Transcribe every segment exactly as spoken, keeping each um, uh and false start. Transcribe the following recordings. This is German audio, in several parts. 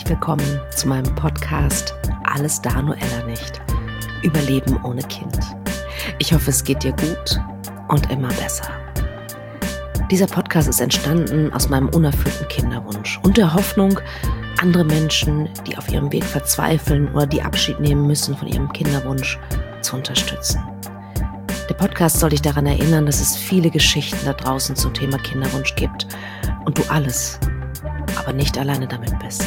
willkommen zu meinem Podcast Alles da, nur Ella nicht. Überleben ohne Kind. Ich hoffe, es geht dir gut und immer besser. Dieser Podcast ist entstanden aus meinem unerfüllten Kinderwunsch und der Hoffnung, andere Menschen, die auf ihrem Weg verzweifeln oder die Abschied nehmen müssen von ihrem Kinderwunsch, zu unterstützen. Der Podcast soll dich daran erinnern, dass es viele Geschichten da draußen zum Thema Kinderwunsch gibt und du alles, aber nicht alleine damit bist.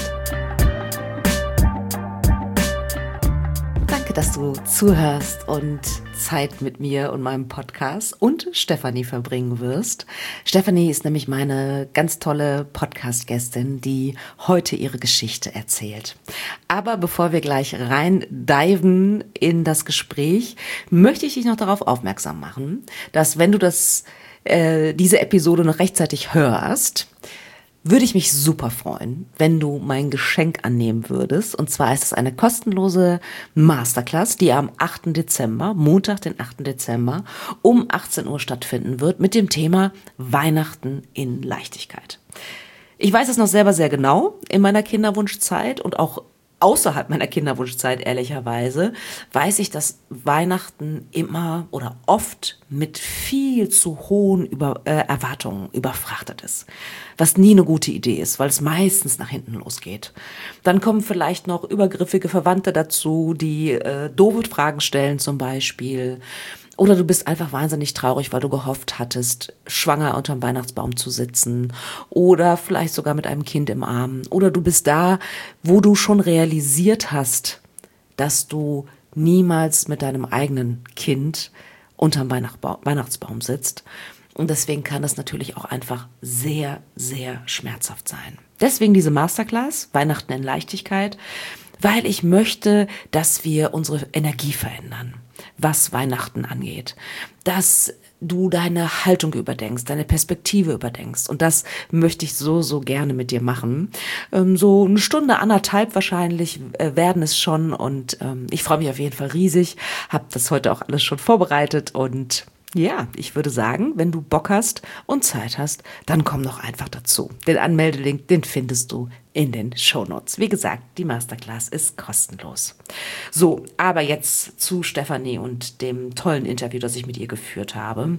Danke, dass du zuhörst und Zeit mit mir und meinem Podcast und Stefanie verbringen wirst. Stefanie ist nämlich meine ganz tolle Podcast-Gästin, die heute ihre Geschichte erzählt. Aber bevor wir gleich rein diven in das Gespräch, möchte ich dich noch darauf aufmerksam machen, dass wenn du das, äh, diese Episode noch rechtzeitig hörst, würde ich mich super freuen, wenn du mein Geschenk annehmen würdest. Und zwar ist es eine kostenlose Masterclass, die am achten Dezember, Montag, den achten Dezember, um achtzehn Uhr stattfinden wird mit dem Thema Weihnachten in Leichtigkeit. Ich weiß es noch selber sehr genau in meiner Kinderwunschzeit und auch außerhalb meiner Kinderwunschzeit, ehrlicherweise, weiß ich, dass Weihnachten immer oder oft mit viel zu hohen Über, äh, Erwartungen überfrachtet ist. Was nie eine gute Idee ist, weil es meistens nach hinten losgeht. Dann kommen vielleicht noch übergriffige Verwandte dazu, die äh, doofe Fragen stellen zum Beispiel. Oder du bist einfach wahnsinnig traurig, weil du gehofft hattest, schwanger unterm Weihnachtsbaum zu sitzen. Oder vielleicht sogar mit einem Kind im Arm. Oder du bist da, wo du schon realisiert hast, dass du niemals mit deinem eigenen Kind unterm Weihnachtsbaum sitzt. Und deswegen kann das natürlich auch einfach sehr, sehr schmerzhaft sein. Deswegen diese Masterclass, Weihnachten in Leichtigkeit, weil ich möchte, dass wir unsere Energie verändern, was Weihnachten angeht. Dass du deine Haltung überdenkst, deine Perspektive überdenkst. Und das möchte ich so, so gerne mit dir machen. Ähm, so eine Stunde, anderthalb wahrscheinlich äh, werden es schon. Und ähm, ich freue mich auf jeden Fall riesig. Habe das heute auch alles schon vorbereitet und ja, ich würde sagen, wenn du Bock hast und Zeit hast, dann komm doch einfach dazu. Den Anmeldelink, den findest du in den Shownotes. Wie gesagt, die Masterclass ist kostenlos. So, aber jetzt zu Stefanie und dem tollen Interview, das ich mit ihr geführt habe.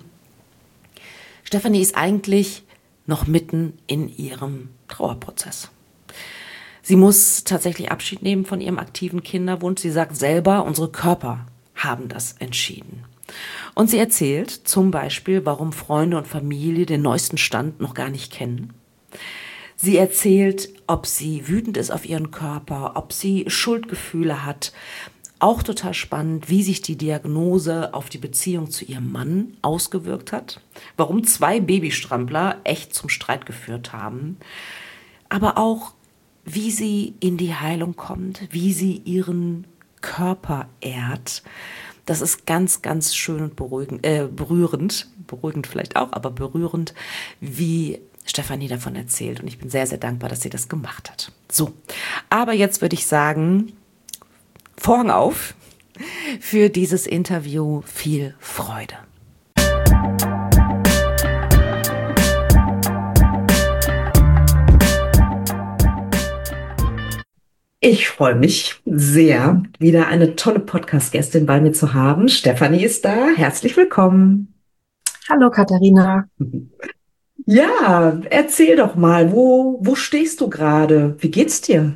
Stefanie ist eigentlich noch mitten in ihrem Trauerprozess. Sie muss tatsächlich Abschied nehmen von ihrem aktiven Kinderwunsch. Sie sagt selber, unsere Körper haben das entschieden. Und sie erzählt zum Beispiel, warum Freunde und Familie den neuesten Stand noch gar nicht kennen. Sie erzählt, ob sie wütend ist auf ihren Körper, ob sie Schuldgefühle hat. Auch total spannend, wie sich die Diagnose auf die Beziehung zu ihrem Mann ausgewirkt hat. Warum zwei Babystrampler echt zum Streit geführt haben. Aber auch, wie sie in die Heilung kommt, wie sie ihren Körper ehrt. Das ist ganz, ganz schön und beruhigend, äh, berührend, beruhigend vielleicht auch, aber berührend, wie Stefanie davon erzählt. Und ich bin sehr, sehr dankbar, dass sie das gemacht hat. So, aber jetzt würde ich sagen, Vorhang auf für dieses Interview. Viel Freude. Ich freue mich sehr, wieder eine tolle Podcast-Gästin bei mir zu haben. Stefanie ist da. Herzlich willkommen. Hallo Katharina. Ja, erzähl doch mal, wo, wo stehst du gerade? Wie geht's dir?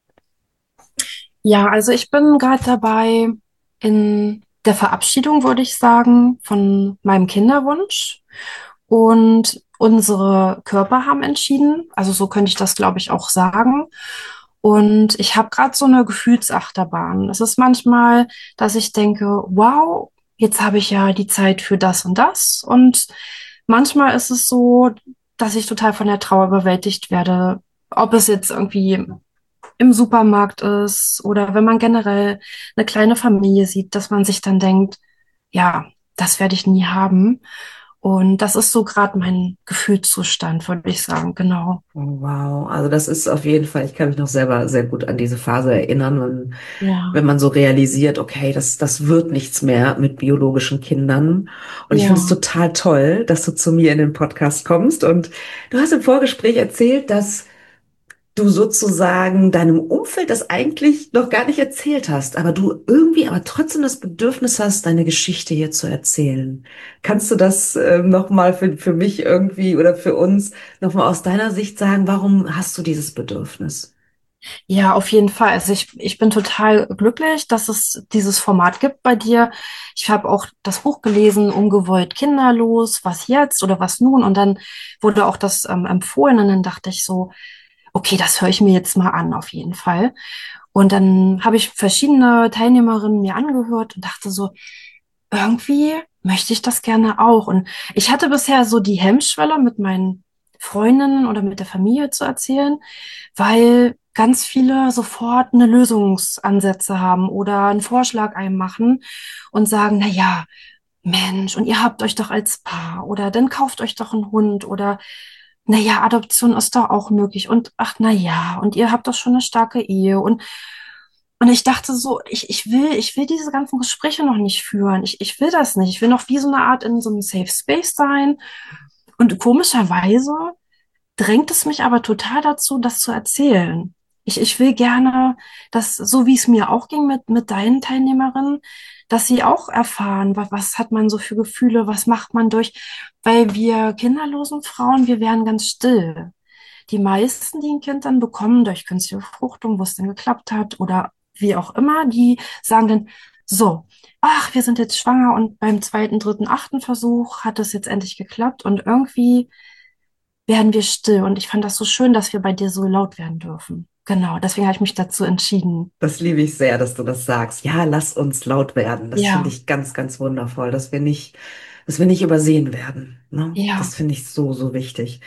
Ja, also ich bin gerade dabei in der Verabschiedung, würde ich sagen, von meinem Kinderwunsch. Und unsere Körper haben entschieden. Also so könnte ich das, glaube ich, auch sagen. Und ich habe gerade so eine Gefühlsachterbahn. Es ist manchmal, dass ich denke, wow, jetzt habe ich ja die Zeit für das und das. Und manchmal ist es so, dass ich total von der Trauer überwältigt werde. Ob es jetzt irgendwie im Supermarkt ist oder wenn man generell eine kleine Familie sieht, dass man sich dann denkt, ja, das werde ich nie haben. Und das ist so gerade mein Gefühlszustand, würde ich sagen, genau. Oh, wow, also das ist auf jeden Fall, ich kann mich noch selber sehr gut an diese Phase erinnern, wenn, Ja, wenn man so realisiert, okay, das, das wird nichts mehr mit biologischen Kindern. Und ich finde es ja, total toll, dass du zu mir in den Podcast kommst. Und du hast im Vorgespräch erzählt, dass du sozusagen deinem Umfeld das eigentlich noch gar nicht erzählt hast, aber du irgendwie aber trotzdem das Bedürfnis hast, deine Geschichte hier zu erzählen. Kannst du das äh, nochmal für, für mich irgendwie oder für uns nochmal aus deiner Sicht sagen, warum hast du dieses Bedürfnis? Ja, auf jeden Fall. Also ich, ich bin total glücklich, dass es dieses Format gibt bei dir. Ich habe auch das Buch gelesen, Ungewollt kinderlos, was jetzt oder was nun? Und dann wurde auch das ähm, empfohlen und dann dachte ich so, okay, das höre ich mir jetzt mal an, auf jeden Fall. Und dann habe ich verschiedene Teilnehmerinnen mir angehört und dachte so, irgendwie möchte ich das gerne auch. Und ich hatte bisher so die Hemmschwelle, mit meinen Freundinnen oder mit der Familie zu erzählen, weil ganz viele sofort eine Lösungsansätze haben oder einen Vorschlag einem machen und sagen, na ja, Mensch, und ihr habt euch doch als Paar oder dann kauft euch doch einen Hund oder na ja, Adoption ist doch auch möglich und ach na ja, und ihr habt doch schon eine starke Ehe und und ich dachte so, ich, ich will, ich will diese ganzen Gespräche noch nicht führen. Ich, ich will das nicht. Ich will noch wie so eine Art in so einem Safe Space sein. Und komischerweise drängt es mich aber total dazu, das zu erzählen. Ich, ich will gerne, dass, so wie es mir auch ging mit, mit deinen Teilnehmerinnen, dass sie auch erfahren, was, was hat man so für Gefühle, was macht man durch, weil wir kinderlosen Frauen, wir werden ganz still. Die meisten, die ein Kind dann bekommen durch künstliche Befruchtung, wo es dann geklappt hat oder wie auch immer, die sagen dann, so, ach, wir sind jetzt schwanger und beim zweiten, dritten, achten Versuch hat es jetzt endlich geklappt und irgendwie werden wir still. Und ich fand das so schön, dass wir bei dir so laut werden dürfen. Genau, deswegen habe ich mich dazu entschieden. Das liebe ich sehr, dass du das sagst. Ja, lass uns laut werden. Das finde Ja, ich ganz, ganz wundervoll, dass wir nicht, dass wir nicht übersehen werden. Ne? ja. Das finde ich so, so wichtig.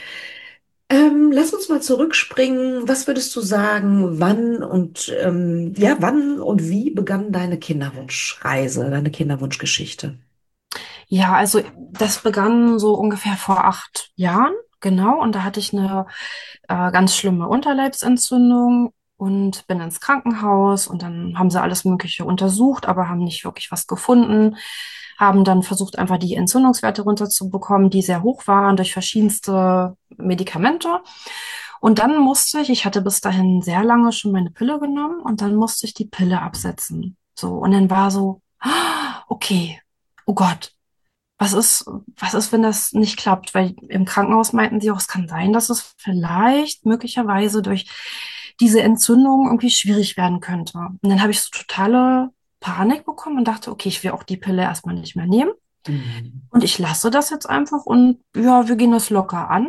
Ähm, lass uns mal zurückspringen. Was würdest du sagen, wann und ähm, ja, wann und wie begann deine Kinderwunschreise, deine Kinderwunschgeschichte? Ja, also das begann so ungefähr vor acht Jahren, genau. Und da hatte ich eine äh, ganz schlimme Unterleibsentzündung und bin ins Krankenhaus und dann haben sie alles Mögliche untersucht, aber haben nicht wirklich was gefunden. Haben dann versucht, einfach die Entzündungswerte runterzubekommen, die sehr hoch waren durch verschiedenste Medikamente. Und dann musste ich, ich hatte bis dahin sehr lange schon meine Pille genommen und dann musste ich die Pille absetzen. So, und dann war so, ah, okay, oh Gott, was ist, was ist, wenn das nicht klappt? Weil im Krankenhaus meinten sie auch, es kann sein, dass es vielleicht möglicherweise durch diese Entzündung irgendwie schwierig werden könnte. Und dann habe ich so totale Panik bekommen und dachte, okay, ich will auch die Pille erstmal nicht mehr nehmen. Mhm. Und ich lasse das jetzt einfach und ja, wir gehen das locker an.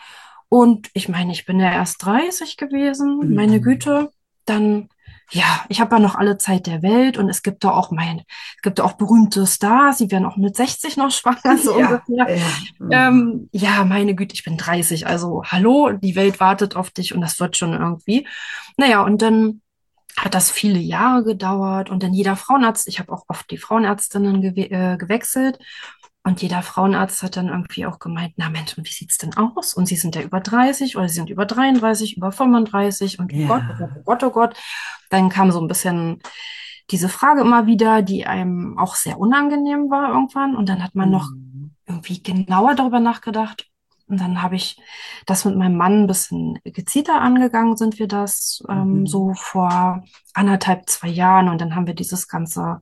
Und ich meine, ich bin ja erst dreißig gewesen, meine Mhm. Güte, dann, ja, ich habe ja noch alle Zeit der Welt und es gibt da auch mein, es gibt da auch berühmte Stars, die werden auch mit sechzig noch schwanger, so Ja, ungefähr. ja. Mhm. Ähm, ja, meine Güte, ich bin dreißig, also hallo, die Welt wartet auf dich und das wird schon irgendwie. Naja, und dann hat das viele Jahre gedauert und dann jeder Frauenarzt, ich habe auch oft die Frauenärztinnen gewe äh, gewechselt und jeder Frauenarzt hat dann irgendwie auch gemeint, na Mensch, und wie sieht's denn aus? Und Sie sind ja über dreißig oder Sie sind über dreiunddreißig, über fünfunddreißig und oh Gott, oh Gott, Ja. oh Gott, oh Gott. Dann kam so ein bisschen diese Frage immer wieder, die einem auch sehr unangenehm war irgendwann und dann hat man noch Mhm. irgendwie genauer darüber nachgedacht. Und dann habe ich das mit meinem Mann ein bisschen gezielter angegangen, sind wir das ähm, Mhm. so vor anderthalb, zwei Jahren. Und dann haben wir dieses ganze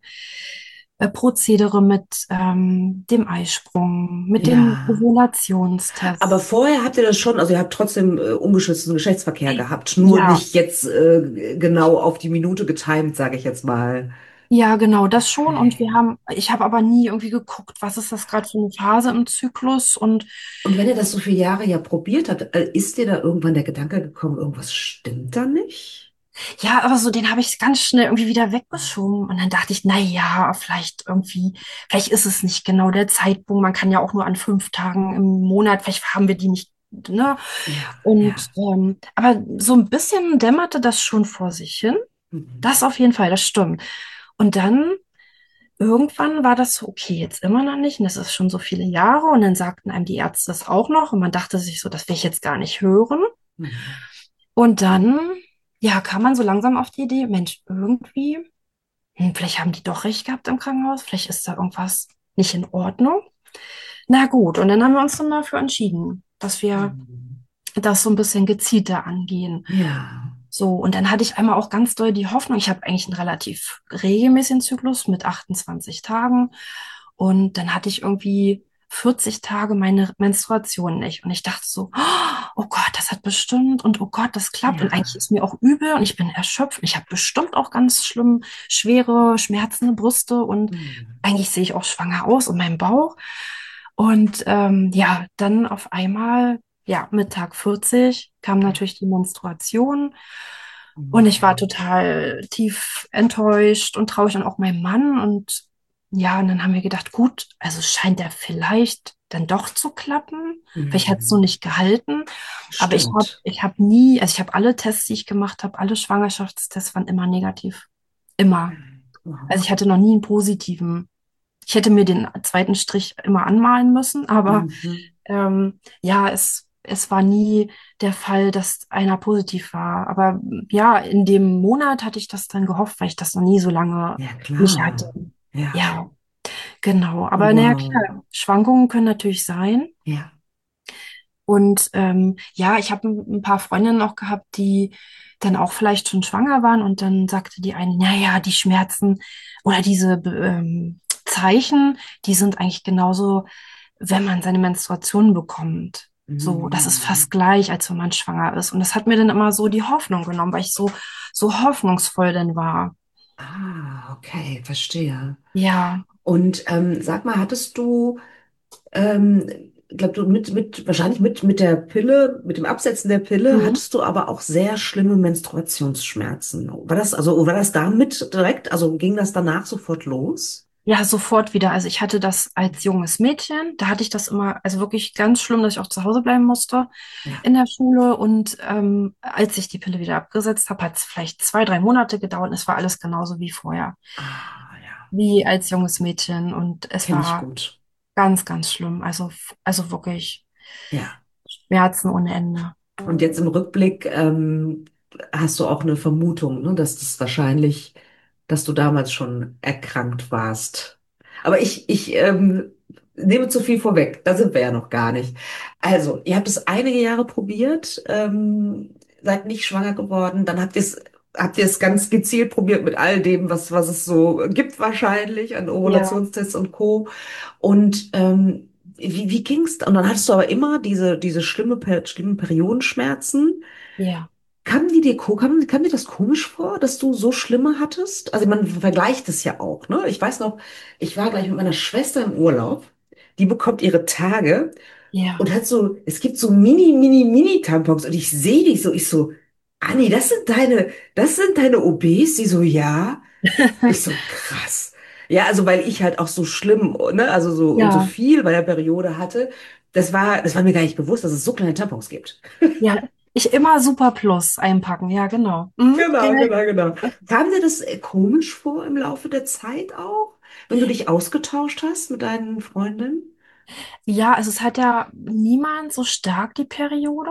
äh, Prozedere mit ähm, dem Eisprung, mit den Ja. Aber Ovulationstests. vorher habt ihr das schon, also ihr habt trotzdem äh, ungeschützten Geschlechtsverkehr gehabt, nur Ja, nicht jetzt äh, genau auf die Minute getimt, sage ich jetzt mal. ja, genau, das schon. Und wir Okay. haben, ich habe aber nie irgendwie geguckt, was ist das gerade für eine Phase im Zyklus und Und wenn ihr das so viele Jahre ja probiert habt, äh, ist dir da irgendwann der Gedanke gekommen, irgendwas stimmt da nicht? ja, aber so, den habe ich ganz schnell irgendwie wieder weggeschoben. Und dann dachte ich, na ja, vielleicht irgendwie, vielleicht ist es nicht genau der Zeitpunkt. Man kann ja auch nur an fünf Tagen im Monat, vielleicht haben wir die nicht, ne? Ja, Und, ja. ähm, aber so ein bisschen dämmerte das schon vor sich hin. Mhm. Das auf jeden Fall, das stimmt. Und dann irgendwann war das so, okay, jetzt immer noch nicht. Und das ist schon so viele Jahre. Und dann sagten einem die Ärzte das auch noch. Und man dachte sich so, das will ich jetzt gar nicht hören. Mhm. Und dann, ja, kam man so langsam auf die Idee, Mensch, irgendwie, hm, vielleicht haben die doch recht gehabt im Krankenhaus, vielleicht ist da irgendwas nicht in Ordnung. Na gut, und dann haben wir uns dann dafür entschieden, dass wir Mhm. das so ein bisschen gezielter angehen. Ja. So, und dann hatte ich einmal auch ganz doll die Hoffnung, ich habe eigentlich einen relativ regelmäßigen Zyklus mit achtundzwanzig Tagen und dann hatte ich irgendwie vierzig Tage meine Menstruation nicht und ich dachte so, oh Gott, das hat bestimmt und oh Gott, das klappt und eigentlich Ja. ist mir auch übel und ich bin erschöpft. Ich habe bestimmt auch ganz schlimm schwere, schmerzende Brüste und Hm. eigentlich sehe ich auch schwanger aus und meinen Bauch. Und ähm, ja, dann auf einmal, ja, mit Tag vierzig kam natürlich die Menstruation und ich war Hm. total tief enttäuscht und traurig und auch mein Mann. Und ja, und dann haben wir gedacht, gut, also scheint der vielleicht dann doch zu klappen. Vielleicht hat es so Hm. nicht gehalten. Aber ich habe Stimmt. ich hab nie, also ich habe alle Tests, die ich gemacht habe, alle Schwangerschaftstests waren immer negativ. Immer. Wow. Also ich hatte noch nie einen positiven. Ich hätte mir den zweiten Strich immer anmalen müssen, aber Mhm. ähm, ja, es, es war nie der Fall, dass einer positiv war. Aber ja, in dem Monat hatte ich das dann gehofft, weil ich das noch nie so lange Ja, nicht hatte. klar. Ja. Ja, genau. Aber naja, Wow. klar, Schwankungen können natürlich sein. Ja. Und ähm, ja, ich habe ein, ein paar Freundinnen noch gehabt, die dann auch vielleicht schon schwanger waren und dann sagte die eine, naja, die Schmerzen oder diese ähm, Zeichen, die sind eigentlich genauso, wenn man seine Menstruation bekommt. So, das ist fast Mhm. gleich, als wenn man schwanger ist. Und das hat mir dann immer so die Hoffnung genommen, weil ich so, so hoffnungsvoll dann war. Ah, okay, verstehe. Ja, Und ähm, sag mal, hattest du, ähm, glaub du, mit, mit, wahrscheinlich mit, mit der Pille, mit dem Absetzen der Pille, mhm. hattest du aber auch sehr schlimme Menstruationsschmerzen. War das, also, war das damit direkt, also ging das danach sofort los? Ja, sofort wieder. Also ich hatte das als junges Mädchen. Da hatte ich das immer, also wirklich ganz schlimm, dass ich auch zu Hause bleiben musste Ja. in der Schule. Und ähm, als ich die Pille wieder abgesetzt habe, hat es vielleicht zwei, drei Monate gedauert. Und es war alles genauso wie vorher, Ah, ja. wie als junges Mädchen. Und es Kenne ich war gut. ganz, ganz schlimm. Also, also wirklich Ja. Schmerzen ohne Ende. Und jetzt im Rückblick ähm, hast du auch eine Vermutung, ne, dass das wahrscheinlich, dass du damals schon erkrankt warst. Aber ich, ich ähm, nehme zu viel vorweg, da sind wir ja noch gar nicht. Also, ihr habt es einige Jahre probiert, ähm, seid nicht schwanger geworden, dann habt ihr es, habt ihr es ganz gezielt probiert mit all dem, was, was es so gibt wahrscheinlich an Ja, Ovulationstests und Co. Und ähm, wie, wie ging's? Und dann hattest du aber immer diese, diese schlimme, Per- schlimmen Periodenschmerzen. ja, Kam die dir, ko- kam, kam dir das komisch vor, dass du so schlimme hattest? Also man vergleicht es ja auch, ne? Ich weiß noch, ich war gleich mit meiner Schwester im Urlaub. Die bekommt ihre Tage ja, und hat so, es gibt so mini, mini, mini Tampons und ich sehe die so, ich so, Anni, das sind deine, das sind deine O Bs? Die so, ja. Ich so, krass. Ja, also weil ich halt auch so schlimm, ne, also so und so ja, viel bei der Periode hatte, das war, das war mir gar nicht bewusst, dass es so kleine Tampons gibt. ja. Ich immer Super Plus einpacken. Ja, genau. Mhm. Ja, Genau, genau, genau. Kam dir das äh, komisch vor im Laufe der Zeit auch, wenn du dich ausgetauscht hast mit deinen Freundinnen? ja, also es hat ja niemand so stark die Periode.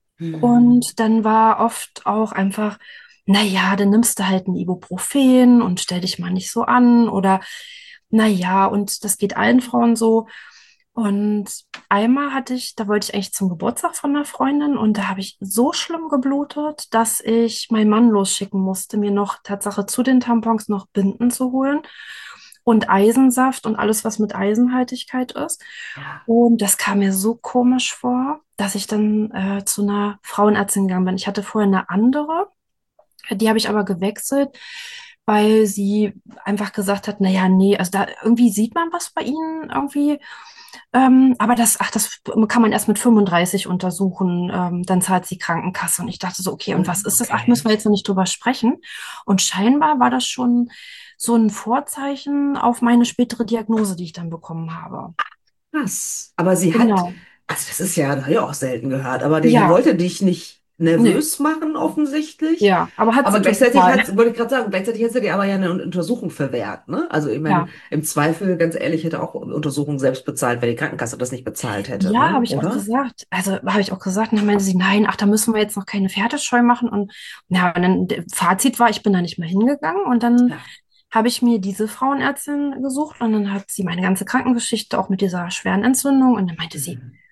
Hm. Und dann war oft auch einfach, naja, dann nimmst du halt ein Ibuprofen und stell dich mal nicht so an oder naja, und das geht allen Frauen so. Und einmal hatte ich, da wollte ich eigentlich zum Geburtstag von einer Freundin und da habe ich so schlimm geblutet, dass ich meinen Mann losschicken musste, mir noch Tatsache zu den Tampons noch Binden zu holen und Eisensaft und alles, was mit Eisenhaltigkeit ist. Ja. Und das kam mir so komisch vor, dass ich dann äh, zu einer Frauenärztin gegangen bin. Ich hatte vorher eine andere, die habe ich aber gewechselt, weil sie einfach gesagt hat, naja, nee, also da irgendwie sieht man was bei ihnen irgendwie. Ähm, aber das, ach, das kann man erst mit fünfunddreißig untersuchen, ähm, dann zahlt die Krankenkasse. Und ich dachte so, okay, und Oh, was ist das? Ach, müssen okay. wir jetzt noch nicht drüber sprechen. Und scheinbar war das schon so ein Vorzeichen auf meine spätere Diagnose, die ich dann bekommen habe. Krass. Aber sie hat, Genau. also das ist ja, da habe ich auch selten gehört, aber die Ja, wollte dich nicht nee, nervös machen, offensichtlich. ja, aber hat Aber sie gleichzeitig total. hat, wollte ich gerade sagen, gleichzeitig hat sie dir aber ja eine Untersuchung verwehrt, ne? Also ich meine, Ja. im Zweifel, ganz ehrlich, hätte auch Untersuchung selbst bezahlt, wenn die Krankenkasse das nicht bezahlt hätte, Ja, ne? habe ich auch Oder? gesagt. Also habe ich auch gesagt. Und dann meinte sie, nein, ach, da müssen wir jetzt noch keine Pferdescheu machen. Und ja, und dann der Fazit war, ich bin da nicht mehr hingegangen. Und dann Ja. habe ich mir diese Frauenärztin gesucht und dann hat sie meine ganze Krankengeschichte auch mit dieser schweren Entzündung. Und dann meinte sie, Mhm.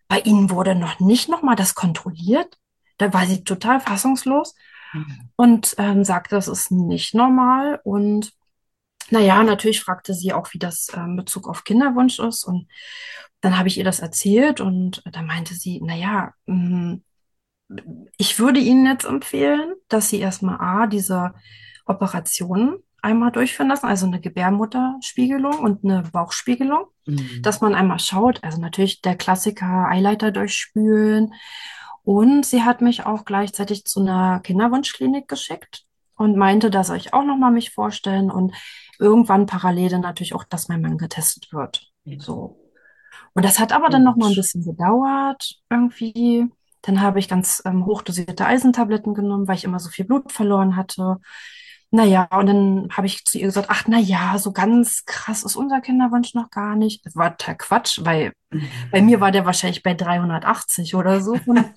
bei Ihnen wurde noch nicht nochmal das kontrolliert. Da war sie total fassungslos Ja. und ähm, sagte, das ist nicht normal. Und naja, natürlich fragte sie auch, wie das ähm, in Bezug auf Kinderwunsch ist. Und dann habe ich ihr das erzählt und da meinte sie, naja, mh, ich würde Ihnen jetzt empfehlen, dass Sie erstmal A, diese Operation einmal durchführen lassen, also eine Gebärmutterspiegelung und eine Bauchspiegelung, Mhm. dass man einmal schaut, also natürlich der Klassiker Eileiter durchspülen. Und sie hat mich auch gleichzeitig zu einer Kinderwunschklinik geschickt und meinte, da soll ich auch nochmal mich vorstellen und irgendwann parallel dann natürlich auch, dass mein Mann getestet wird. Ja. So. Und das hat aber dann noch mal ein Gut. bisschen gedauert irgendwie. Dann habe ich ganz ähm, hochdosierte Eisentabletten genommen, weil ich immer so viel Blut verloren hatte. Naja, und dann habe ich zu ihr gesagt, ach na ja, so ganz krass ist unser Kinderwunsch noch gar nicht. Das war total Quatsch, weil bei mir war Mhm. der wahrscheinlich bei dreihundertachtzig oder so. Und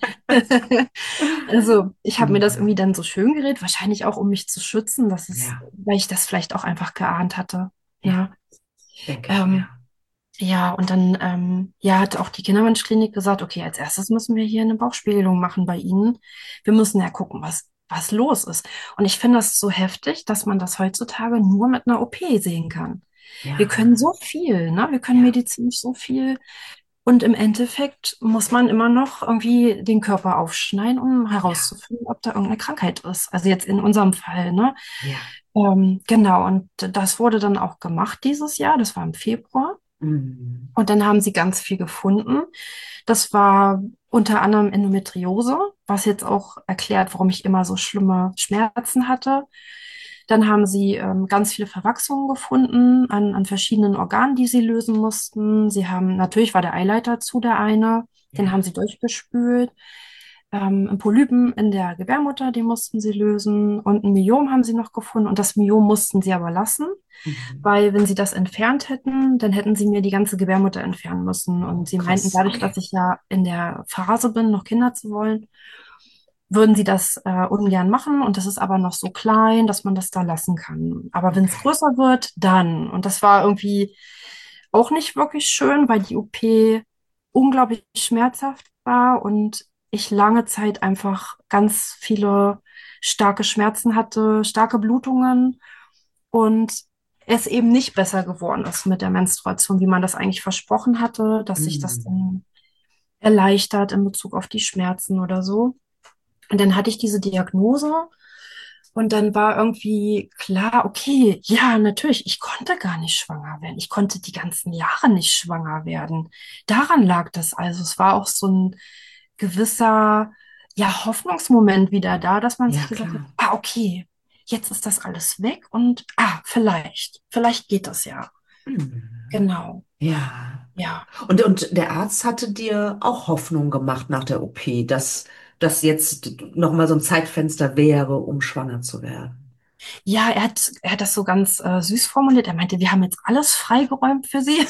also ich habe mir das irgendwie Mhm. dann so schön geredet, wahrscheinlich auch um mich zu schützen, dass es, Ja, weil ich das vielleicht auch einfach geahnt hatte. ja, Ne? denke ich mir. Ähm, ja, und dann ähm, ja, hat auch die Kinderwunschklinik gesagt, okay, als erstes müssen wir hier eine Bauchspiegelung machen bei Ihnen. Wir müssen ja gucken, was, was los ist. Und ich finde das so heftig, dass man das heutzutage nur mit einer O P sehen kann. Wir Ja, können so viel, ne? Wir können ja, medizinisch so viel. Und im Endeffekt muss man immer noch irgendwie den Körper aufschneiden, um ja, herauszufinden, ob da irgendeine Krankheit ist. Also jetzt in unserem Fall, ne? ja. Ähm, genau, und das wurde dann auch gemacht dieses Jahr. Das war im Februar. Mhm. Und dann haben sie ganz viel gefunden. Das war unter anderem Endometriose, was jetzt auch erklärt, warum ich immer so schlimme Schmerzen hatte. Dann haben sie ähm, ganz viele Verwachsungen gefunden an, an verschiedenen Organen, die sie lösen mussten. Sie haben, natürlich war der Eileiter zu der eine, den haben Ja. sie durchgespült. Ähm, ein Polypen in der Gebärmutter, den mussten sie lösen. Und ein Myom haben sie noch gefunden. Und das Myom mussten sie aber lassen, Mhm. weil wenn sie das entfernt hätten, dann hätten sie mir die ganze Gebärmutter entfernen müssen. Und Oh, sie meinten, krass, dadurch, dass okay. ich ja in der Phase bin, noch Kinder zu wollen, würden sie das äh, ungern machen. Und das ist aber noch so klein, dass man das da lassen kann. Aber wenn es Okay. größer wird, dann. Und das war irgendwie auch nicht wirklich schön, weil die O P unglaublich schmerzhaft war und ich lange Zeit einfach ganz viele starke Schmerzen hatte, starke Blutungen und es eben nicht besser geworden ist mit der Menstruation, wie man das eigentlich versprochen hatte, dass sich das Mhm. dann erleichtert in Bezug auf die Schmerzen oder so. Und dann hatte ich diese Diagnose und dann war irgendwie klar, okay, ja, natürlich, ich konnte gar nicht schwanger werden. Ich konnte die ganzen Jahre nicht schwanger werden. Daran lag das also. Es war auch so ein gewisser, ja, Hoffnungsmoment wieder da, dass man sich Ja, gesagt hat, klar. ah, okay, jetzt ist das alles weg und ah, vielleicht, vielleicht geht das ja. Mhm. Genau, Ja. ja. Und, und der Arzt hatte dir auch Hoffnung gemacht nach der O P, dass das jetzt nochmal so ein Zeitfenster wäre, um schwanger zu werden. Ja, er hat, er hat das so ganz äh, süß formuliert. Er meinte, wir haben jetzt alles freigeräumt für Sie,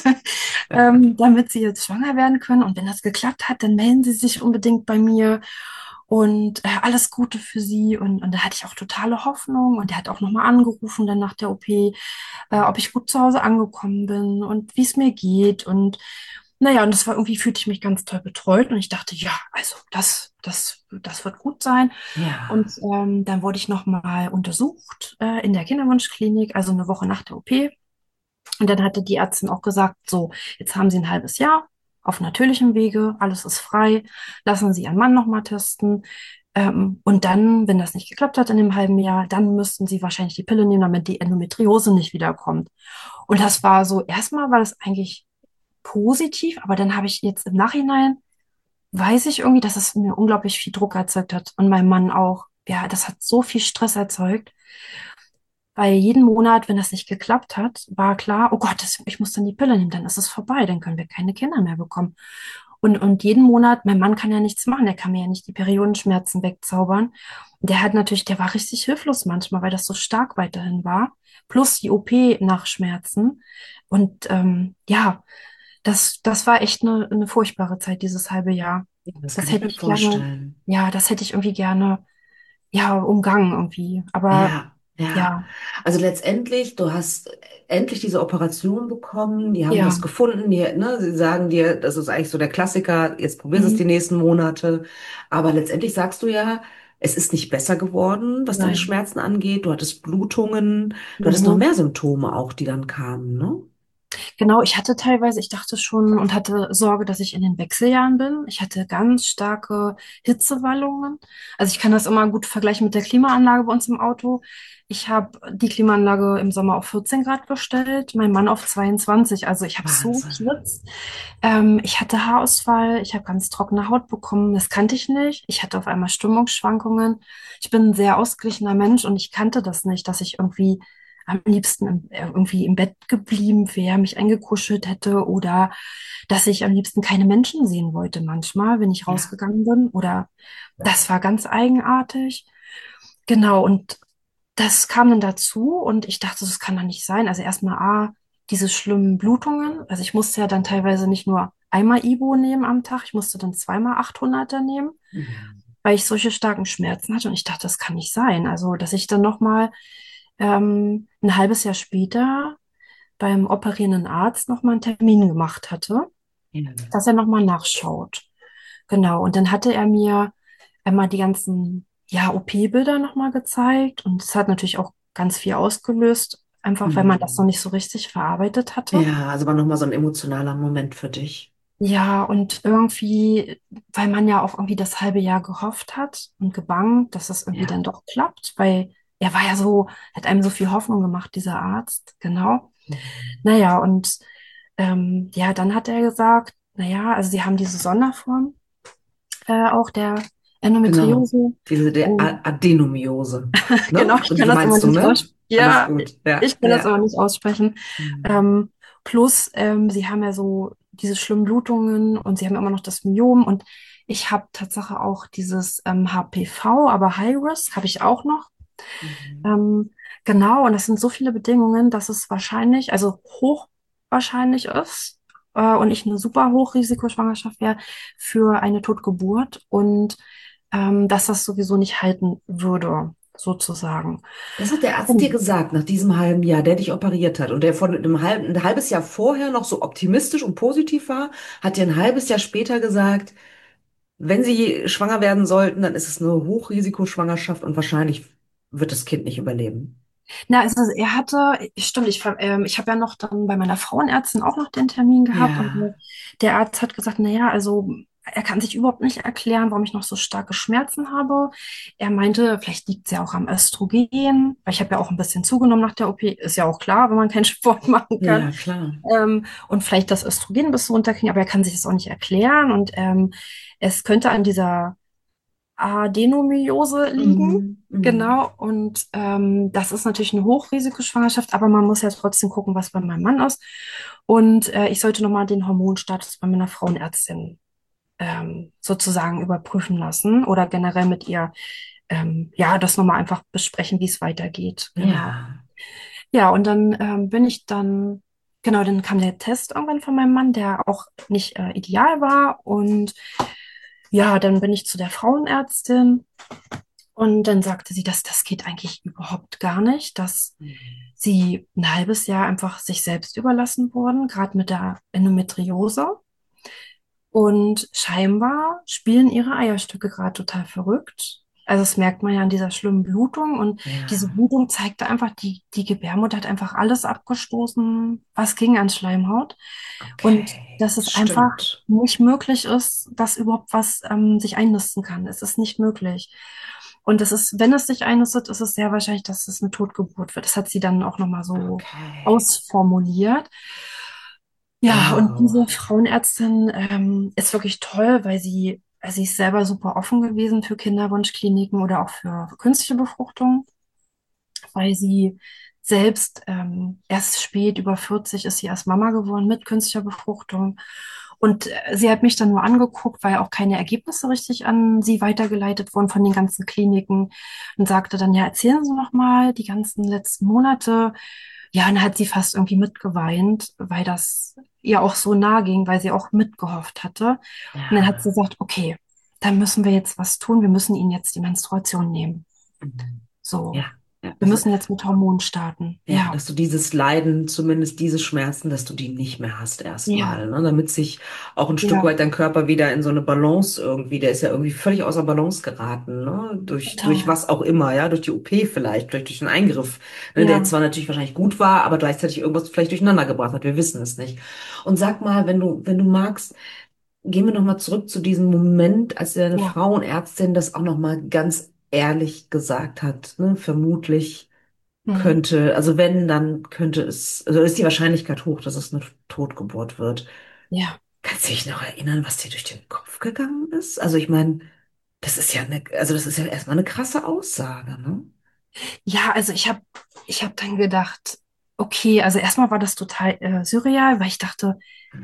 ähm, damit Sie jetzt schwanger werden können. Und wenn das geklappt hat, dann melden Sie sich unbedingt bei mir. Und äh, alles Gute für Sie. Und, und da hatte ich auch totale Hoffnung. Und er hat auch nochmal angerufen dann nach der O P, äh, ob ich gut zu Hause angekommen bin und wie es mir geht. Und naja, und das war irgendwie, fühlte ich mich ganz toll betreut. Und ich dachte, ja, also das, das, das wird gut sein. Und Ja. ähm, dann wurde ich nochmal untersucht äh, in der Kinderwunschklinik, also eine Woche nach der O P. Und dann hatte die Ärztin auch gesagt, so, jetzt haben Sie ein halbes Jahr auf natürlichem Wege, alles ist frei, lassen Sie Ihren Mann nochmal testen. Ähm, und dann, wenn das nicht geklappt hat in dem halben Jahr, dann müssten Sie wahrscheinlich die Pille nehmen, damit die Endometriose nicht wiederkommt. Und das war so, erstmal war das eigentlich positiv, aber dann habe ich jetzt im Nachhinein, weiß ich irgendwie, dass es mir unglaublich viel Druck erzeugt hat und meinem Mann auch. Ja, das hat so viel Stress erzeugt, weil jeden Monat, wenn das nicht geklappt hat, war klar, oh Gott, das, ich muss dann die Pille nehmen, dann ist es vorbei, dann können wir keine Kinder mehr bekommen. Und, und jeden Monat, mein Mann kann ja nichts machen, der kann mir ja nicht die Periodenschmerzen wegzaubern. Und der hat natürlich, der war richtig hilflos manchmal, weil das so stark weiterhin war. Plus die O P nach Schmerzen. Und ähm, ja, das, das war echt eine, eine furchtbare Zeit, dieses halbe Jahr. Ja, das kann Das ich hätte mir ich gerne, vorstellen. ja, das hätte ich irgendwie gerne, ja, umgangen irgendwie. Aber Ja. Ja, Ja, also letztendlich, du hast endlich diese Operation bekommen, die haben was ja, gefunden, die, ne, sie sagen dir, das ist eigentlich so der Klassiker, jetzt probierst du es mhm. die nächsten Monate, aber letztendlich sagst du ja, es ist nicht besser geworden, was deine Nein. Schmerzen angeht, du hattest Blutungen, du hattest noch Mhm. mehr Symptome auch, die dann kamen, ne? Genau, ich hatte teilweise, ich dachte schon und hatte Sorge, dass ich in den Wechseljahren bin. Ich hatte ganz starke Hitzewallungen. Also ich kann das immer gut vergleichen mit der Klimaanlage bei uns im Auto. Ich habe die Klimaanlage im Sommer auf vierzehn Grad gestellt, mein Mann auf zweiundzwanzig. Also ich habe so Wahnsinn. geschwitzt. Ähm, ich hatte Haarausfall, ich habe ganz trockene Haut bekommen. Das kannte ich nicht. Ich hatte auf einmal Stimmungsschwankungen. Ich bin ein sehr ausgeglichener Mensch und ich kannte das nicht, dass ich irgendwie am liebsten im, äh, irgendwie im Bett geblieben wäre, mich eingekuschelt hätte oder dass ich am liebsten keine Menschen sehen wollte manchmal, wenn ich Ja. rausgegangen bin. Oder das war ganz eigenartig. Genau, und das kam dann dazu und ich dachte, das kann doch nicht sein. Also erstmal A, diese schlimmen Blutungen. Also ich musste ja dann teilweise nicht nur einmal Ibo nehmen am Tag, ich musste dann zweimal achthunderter nehmen, Mhm. weil ich solche starken Schmerzen hatte und ich dachte, das kann nicht sein. Also, dass ich dann nochmal ähm, ein halbes Jahr später beim operierenden Arzt nochmal einen Termin gemacht hatte, Ja. dass er nochmal nachschaut. Genau. Und dann hatte er mir einmal die ganzen, ja, O P-Bilder nochmal gezeigt. Und es hat natürlich auch ganz viel ausgelöst, einfach weil man das noch Mhm. nicht so richtig verarbeitet hatte. Ja, also war nochmal so ein emotionaler Moment für dich. Ja, und irgendwie, weil man ja auch irgendwie das halbe Jahr gehofft hat und gebangt, dass es irgendwie Ja. dann doch klappt, weil er war ja so, hat einem so viel Hoffnung gemacht, dieser Arzt, genau. Mhm. Naja, und ähm, ja, dann hat er gesagt, naja, also sie haben diese Sonderform äh, auch der Genau. Endometriose. Diese der A- Und Adenomiose. genau, Ne? ich kann Die das immer meinst du, nicht ne? aussprechen. Alles Ja, gut. Ja, ich kann das ja. aber nicht aussprechen. Mhm. Ähm, plus, ähm, sie haben ja so diese schlimmen Blutungen und sie haben immer noch das Myom und ich habe Tatsache auch dieses ähm, H P V, aber High Risk habe ich auch noch. Mhm. Ähm, genau, und das sind so viele Bedingungen, dass es wahrscheinlich, also hochwahrscheinlich ist äh, und ich eine super Hochrisikoschwangerschaft wäre für eine Totgeburt und ähm, dass das sowieso nicht halten würde, sozusagen. Das hat der Arzt dir Genau. gesagt, nach diesem halben Jahr, der dich operiert hat und der von einem halben, ein halbes Jahr vorher noch so optimistisch und positiv war, hat dir ein halbes Jahr später gesagt, wenn Sie schwanger werden sollten, dann ist es eine Hochrisikoschwangerschaft und wahrscheinlich wird das Kind nicht überleben. Na, also er hatte, stimmt, ich, ver- ähm, ich habe ja noch dann bei meiner Frauenärztin auch noch den Termin gehabt und Ja, der Arzt hat gesagt, na ja, also er kann sich überhaupt nicht erklären, warum ich noch so starke Schmerzen habe. Er meinte, vielleicht liegt es ja auch am Östrogen, weil ich habe ja auch ein bisschen zugenommen nach der O P, ist ja auch klar, wenn man keinen Sport machen kann. ja, klar. Ähm, und vielleicht das Östrogen ein bisschen runterkriegen, aber er kann sich das auch nicht erklären und ähm, es könnte an dieser Adenomiose liegen. Mhm. Mhm. Genau, und ähm, das ist natürlich eine Hochrisikoschwangerschaft, aber man muss ja trotzdem gucken, was bei meinem Mann ist. Und äh, ich sollte nochmal den Hormonstatus bei meiner Frauenärztin ähm, sozusagen überprüfen lassen oder generell mit ihr, ähm, ja, das nochmal einfach besprechen, wie es weitergeht. Genau. Ja, Ja, und dann ähm, bin ich dann, genau, dann kam der Test irgendwann von meinem Mann, der auch nicht äh, ideal war. Und ja, dann bin ich zu der Frauenärztin. Und dann sagte sie, dass das geht eigentlich überhaupt gar nicht, dass Mhm. sie ein halbes Jahr einfach sich selbst überlassen wurden, gerade mit der Endometriose. Und scheinbar spielen ihre Eierstöcke gerade total verrückt. Also das merkt man ja an dieser schlimmen Blutung. Und diese Ja, Blutung zeigte einfach, die, die Gebärmutter hat einfach alles abgestoßen, was ging an Schleimhaut. Und okay, dass es einfach stimmt. nicht möglich ist, dass überhaupt was ähm, sich einnisten kann. Es ist nicht möglich. Und es ist, wenn es sich einnistet, ist es sehr wahrscheinlich, dass es eine Totgeburt wird. Das hat sie dann auch nochmal so Okay, ausformuliert. Ja, und diese wow. Frauenärztin ähm, ist wirklich toll, weil sie, also sie ist selber super offen gewesen für Kinderwunschkliniken oder auch für künstliche Befruchtung, weil sie selbst ähm, erst spät, über vierzig, ist sie erst Mama geworden mit künstlicher Befruchtung. Und äh, sie hat mich dann nur angeguckt, weil auch keine Ergebnisse richtig an sie weitergeleitet wurden von den ganzen Kliniken und sagte dann, ja, erzählen Sie noch mal die ganzen letzten Monate. Ja, und dann hat sie fast irgendwie mitgeweint, weil das ihr auch so nahe ging, weil sie auch mitgehofft hatte. Und dann hat sie Ja, gesagt, okay, dann müssen wir jetzt was tun. Wir müssen Ihnen jetzt die Menstruation nehmen. mhm. So. Ja. Ja, wir also müssen jetzt mit Hormonen starten. ja, Ja, dass du dieses Leiden, zumindest diese Schmerzen, dass du die nicht mehr hast ja, erstmal, ne? Damit sich auch ein Stück ja, weit dein Körper wieder in so eine Balance irgendwie, der ist ja irgendwie völlig außer Balance geraten, ne? Durch, durch total. was auch immer, ja, durch die O P vielleicht, vielleicht durch den Eingriff, ne? Der Ja, zwar natürlich wahrscheinlich gut war, aber gleichzeitig irgendwas vielleicht durcheinander gebracht hat, wir wissen es nicht. Und sag mal, wenn du, wenn du magst, gehen wir nochmal zurück zu diesem Moment, als deine ja. Frauenärztin das auch nochmal ganz ehrlich gesagt hat, ne? Vermutlich Mhm. könnte, also wenn, dann könnte es, also ist die Wahrscheinlichkeit hoch, dass es eine Totgeburt wird. Ja. Kannst du dich noch erinnern, was dir durch den Kopf gegangen ist? Also ich meine, das ist ja eine, also das ist ja erstmal eine krasse Aussage, ne? Ja, also ich habe ich hab dann gedacht, okay, also erstmal war das total äh, surreal, weil ich dachte,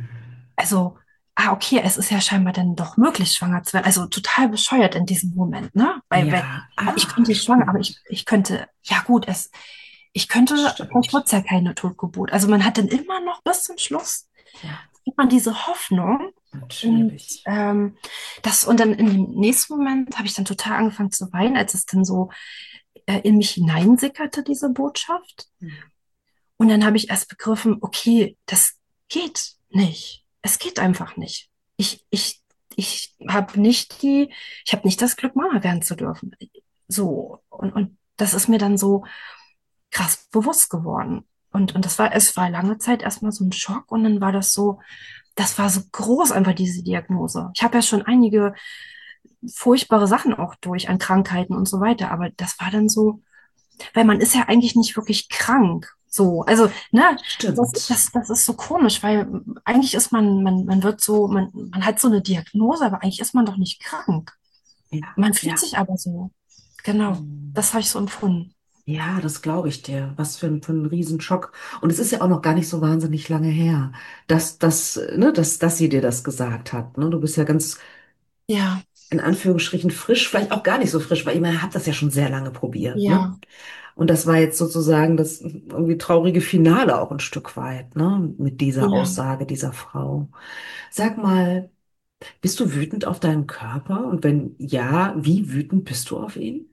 also, ah, okay, es ist ja scheinbar dann doch möglich, schwanger zu werden. Also total bescheuert in diesem Moment, ne? Weil, weil Ja, ah, ich ah, könnte schwanger, aber ich, stimmt. ich könnte, ja gut, es, ich könnte, vielleicht wird Stimmt. es ja keine Totgeburt. Also man hat dann immer noch bis zum Schluss, Ja, hat man diese Hoffnung. Und natürlich. ähm, das, und dann in dem nächsten Moment habe ich dann total angefangen zu weinen, als es dann so äh, in mich hineinsickerte, diese Botschaft. Hm. Und dann habe ich erst begriffen, okay, das geht nicht. Es geht einfach nicht. Ich, ich, ich habe nicht die, ich habe nicht das Glück, Mama werden zu dürfen. So. Und, und das ist mir dann so krass bewusst geworden. Und, und das war, es war lange Zeit erstmal so ein Schock und dann war das so, das war so groß einfach diese Diagnose. Ich habe ja schon einige furchtbare Sachen auch durch an Krankheiten und so weiter, aber das war dann so, weil man ist ja eigentlich nicht wirklich krank. So, also, ne, das, Stimmt. das, das ist so komisch, weil eigentlich ist man, man, man wird so, man, man hat so eine Diagnose, aber eigentlich ist man doch nicht krank. Ja, Man fühlt ja. sich aber so. Genau, Hm. das habe ich so empfunden. Ja, das glaube ich dir. Was für ein, für ein Riesenschock. Und es ist ja auch noch gar nicht so wahnsinnig lange her, dass, dass, ne, dass, dass sie dir das gesagt hat. Ne? Du bist ja ganz Ja, in Anführungsstrichen frisch, vielleicht auch gar nicht so frisch, weil ich meine, ihr habt das ja schon sehr lange probiert, ne? ja, Und das war jetzt sozusagen das irgendwie traurige Finale auch ein Stück weit, ne? Mit dieser ja. Aussage dieser Frau. Sag mal, bist du wütend auf deinen Körper? Und wenn ja, wie wütend bist du auf ihn?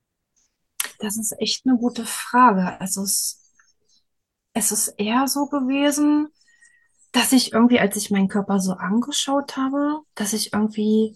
Das ist echt eine gute Frage. Also es, es ist eher so gewesen, dass ich irgendwie, als ich meinen Körper so angeschaut habe, dass ich irgendwie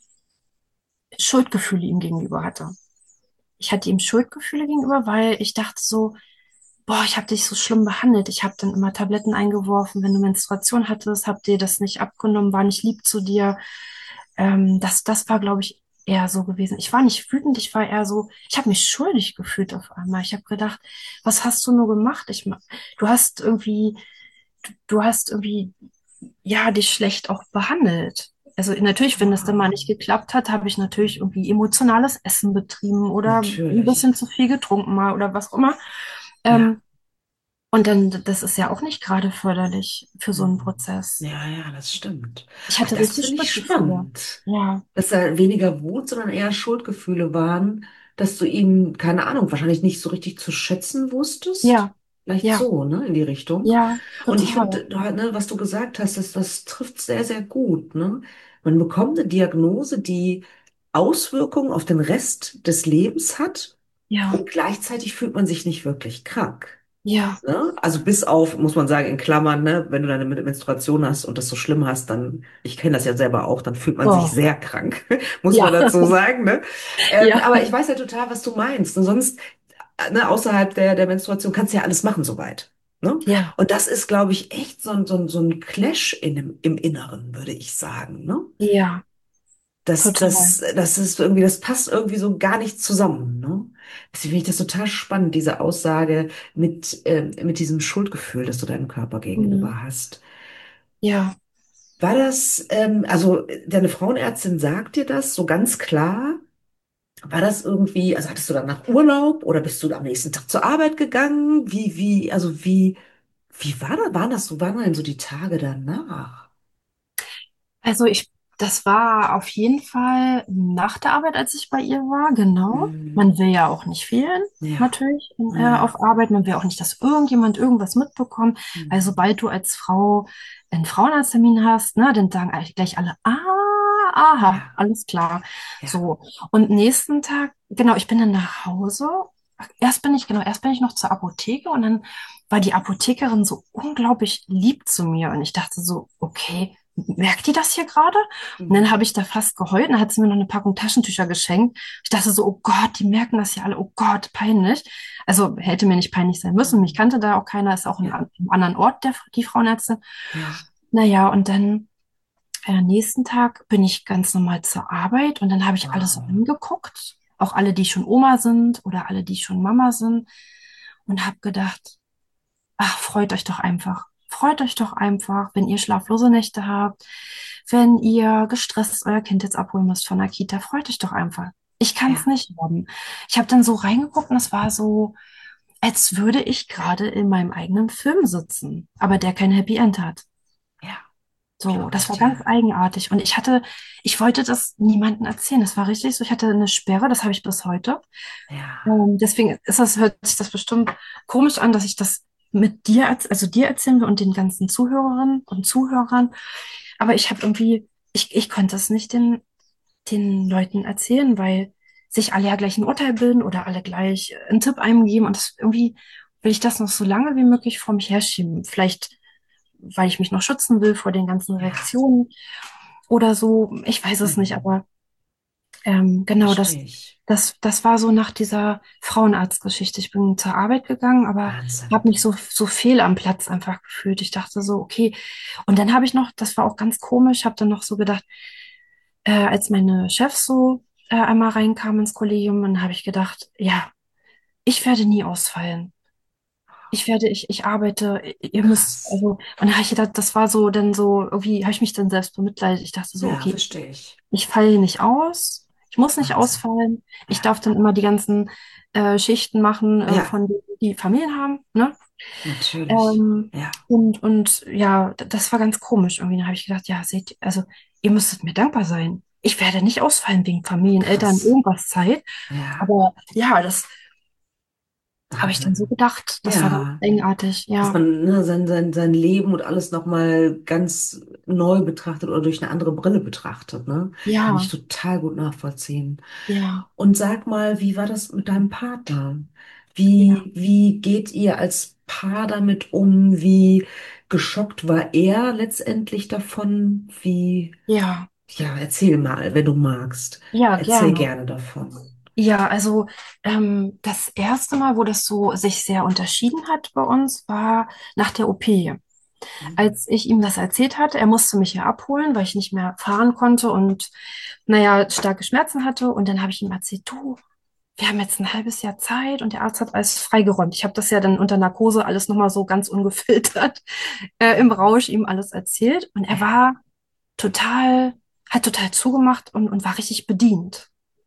Schuldgefühle ihm gegenüber hatte. Ich hatte ihm Schuldgefühle gegenüber, weil ich dachte so, boah, ich habe dich so schlimm behandelt. Ich habe dann immer Tabletten eingeworfen, wenn du Menstruation hattest, hab dir das nicht abgenommen, war nicht lieb zu dir. Ähm, das, das war, glaube ich, eher so gewesen. Ich war nicht wütend, ich war eher so, ich habe mich schuldig gefühlt auf einmal. Ich habe gedacht, was hast du nur gemacht? Ich, ma- du hast irgendwie, du, du hast irgendwie, ja, dich schlecht auch behandelt. Also natürlich, wenn das dann mal Wow, nicht geklappt hat, habe ich natürlich irgendwie emotionales Essen betrieben oder ein natürlich. bisschen zu viel getrunken mal oder was auch immer. Ja. Ähm, und dann, das ist ja auch nicht gerade förderlich für so einen Hm. Prozess. Ja, ja, das stimmt. Ich Ach, hatte das richtig finde ich Schuldgefühle. spannend. Ja, Dass da weniger Wut, sondern eher Schuldgefühle waren, dass du ihn, keine Ahnung, wahrscheinlich nicht so richtig zu schätzen wusstest. ja, Vielleicht ja, so, ne, in die Richtung. ja, Und ich total. finde, du halt, ne, was du gesagt hast, das, das trifft sehr, sehr gut, ne? Man bekommt eine Diagnose, die Auswirkungen auf den Rest des Lebens hat Ja, und gleichzeitig fühlt man sich nicht wirklich krank. ja. Ne? Also bis auf, muss man sagen, in Klammern, ne, wenn du deine Men- Menstruation hast und das so schlimm hast, dann, ich kenne das ja selber auch, dann fühlt man sich Oh, sehr krank, muss man ja, dazu sagen, ne? Ähm, ja, aber ich weiß ja total, was du meinst. Und sonst, äh, ne, außerhalb der, der Menstruation kannst du ja alles machen soweit. Ne? ja, Und das ist, glaube ich, echt so ein, so ein, so ein Clash in dem, im Inneren, würde ich sagen. Ne? ja, Das, total. das, das ist irgendwie, das passt irgendwie so gar nicht zusammen, ne? Deswegen finde ich das total spannend, diese Aussage mit, ähm, mit diesem Schuldgefühl, das du deinem Körper Mhm. gegenüber hast. Ja, War das, ähm, also deine Frauenärztin sagt dir das so ganz klar? War das irgendwie, also hattest du danach Urlaub oder bist du am nächsten Tag zur Arbeit gegangen? Wie, wie, also wie, wie war das, waren das so, waren denn so die Tage danach? also ich, das war auf jeden Fall nach der Arbeit, als ich bei ihr war, genau. Hm, Man will ja auch nicht fehlen, ja, natürlich, äh, ja, auf Arbeit. Man will auch nicht, dass irgendjemand irgendwas mitbekommt, weil hm, sobald du als Frau einen Frauenarzttermin hast, ne, dann sagen eigentlich gleich alle, ah, aha, ja, alles klar. ja. So. Und nächsten Tag, genau, ich bin dann nach Hause, erst bin ich, genau, erst bin ich noch zur Apotheke und dann war die Apothekerin so unglaublich lieb zu mir und ich dachte so, okay, merkt die das hier gerade? Und dann Mhm. habe ich da fast geheult und dann hat sie mir noch eine Packung Taschentücher geschenkt. Ich dachte so, oh Gott, die merken das hier alle, oh Gott, peinlich. Also hätte mir nicht peinlich sein müssen. Mich Mhm. kannte da auch keiner, ist auch in Ja, einem anderen Ort, der, die Frauenärztin. ja. Naja, und dann äh, nächsten Tag bin ich ganz normal zur Arbeit und dann habe ich alle so Wow. angeguckt, auch alle, die schon Oma sind oder alle, die schon Mama sind und habe gedacht, ach, freut euch doch einfach. Freut euch doch einfach, wenn ihr schlaflose Nächte habt, wenn ihr gestresst euer Kind jetzt abholen müsst von der Kita, freut euch doch einfach. Ich kann es Ja, nicht haben. Ich habe dann so reingeguckt und es war so, als würde ich gerade in meinem eigenen Film sitzen, aber der kein Happy End hat. ja, So, glaube das ich war ganz dir. eigenartig. Und ich hatte, ich wollte das niemandem erzählen. Das war richtig so. Ich hatte eine Sperre, das habe ich bis heute. Ja, Ähm, deswegen ist das, hört sich das bestimmt komisch an, dass ich das mit dir, erz- also dir erzählen will und den ganzen Zuhörerinnen und Zuhörern. Aber ich habe irgendwie, ich, ich konnte es nicht den, den Leuten erzählen, weil sich alle ja gleich ein Urteil bilden oder alle gleich einen Tipp einem geben. Und das irgendwie will ich das noch so lange wie möglich vor mich herschieben. Vielleicht, weil ich mich noch schützen will vor den ganzen ja. Reaktionen oder so. Ich weiß es nicht, Mhm. aber ähm, genau, das, Verstehe ich. das, das war so nach dieser Frauenarztgeschichte. Ich bin zur Arbeit gegangen, aber habe Wahnsinn. mich so, so fehl am Platz einfach gefühlt. Ich dachte so, okay. Und dann habe ich noch, das war auch ganz komisch, habe dann noch so gedacht, äh, als meine Chefs so äh, einmal reinkamen ins Kollegium, dann habe ich gedacht, ja, ich werde nie ausfallen. Ich werde, ich, ich arbeite, ihr müsst, Krass. also, und dann habe ich gedacht, das war so, dann so, irgendwie habe ich mich dann selbst bemitleidet. Ich dachte so, Ja, okay, verstehe ich. ich falle nicht aus. Ich muss nicht Wahnsinn. ausfallen. Ich Ja, darf dann immer die ganzen äh, Schichten machen, äh, ja, von denen, die Familien haben, ne? natürlich. Ähm, Ja, und, und ja, d- das war ganz komisch. Irgendwie da habe ich gedacht, ja, seht, also ihr müsstet mir dankbar sein. Ich werde nicht ausfallen wegen Familien, Eltern, krass. irgendwas Zeit. Ja, Aber ja, das habe ich dann so Wahnsinn. gedacht. Das war ganz Ja. eigenartig, Dass ja. man ne, sein, sein, sein Leben und alles nochmal ganz neu betrachtet oder durch eine andere Brille betrachtet, ne? Kann ich Ja, total gut nachvollziehen. ja, Und sag mal, wie war das mit deinem Partner? ja, Wie, wie geht ihr als Paar damit um? Wie geschockt war er letztendlich davon? Wie, ja, ja, erzähl mal, wenn du magst. ja, Erzähl gerne. gerne davon. Ja, also ähm, das erste Mal, wo das so sich sehr unterschieden hat bei uns, war nach der O P. Mhm. Als ich ihm das erzählt hatte, er musste mich ja abholen, weil ich nicht mehr fahren konnte und naja, starke Schmerzen hatte. Und dann habe ich ihm erzählt, du, wir haben jetzt ein halbes Jahr Zeit und der Arzt hat alles freigeräumt. Ich habe das ja dann unter Narkose alles nochmal so ganz ungefiltert äh, im Rausch ihm alles erzählt. Und er Ja. war total, hat total zugemacht und, und war richtig bedient.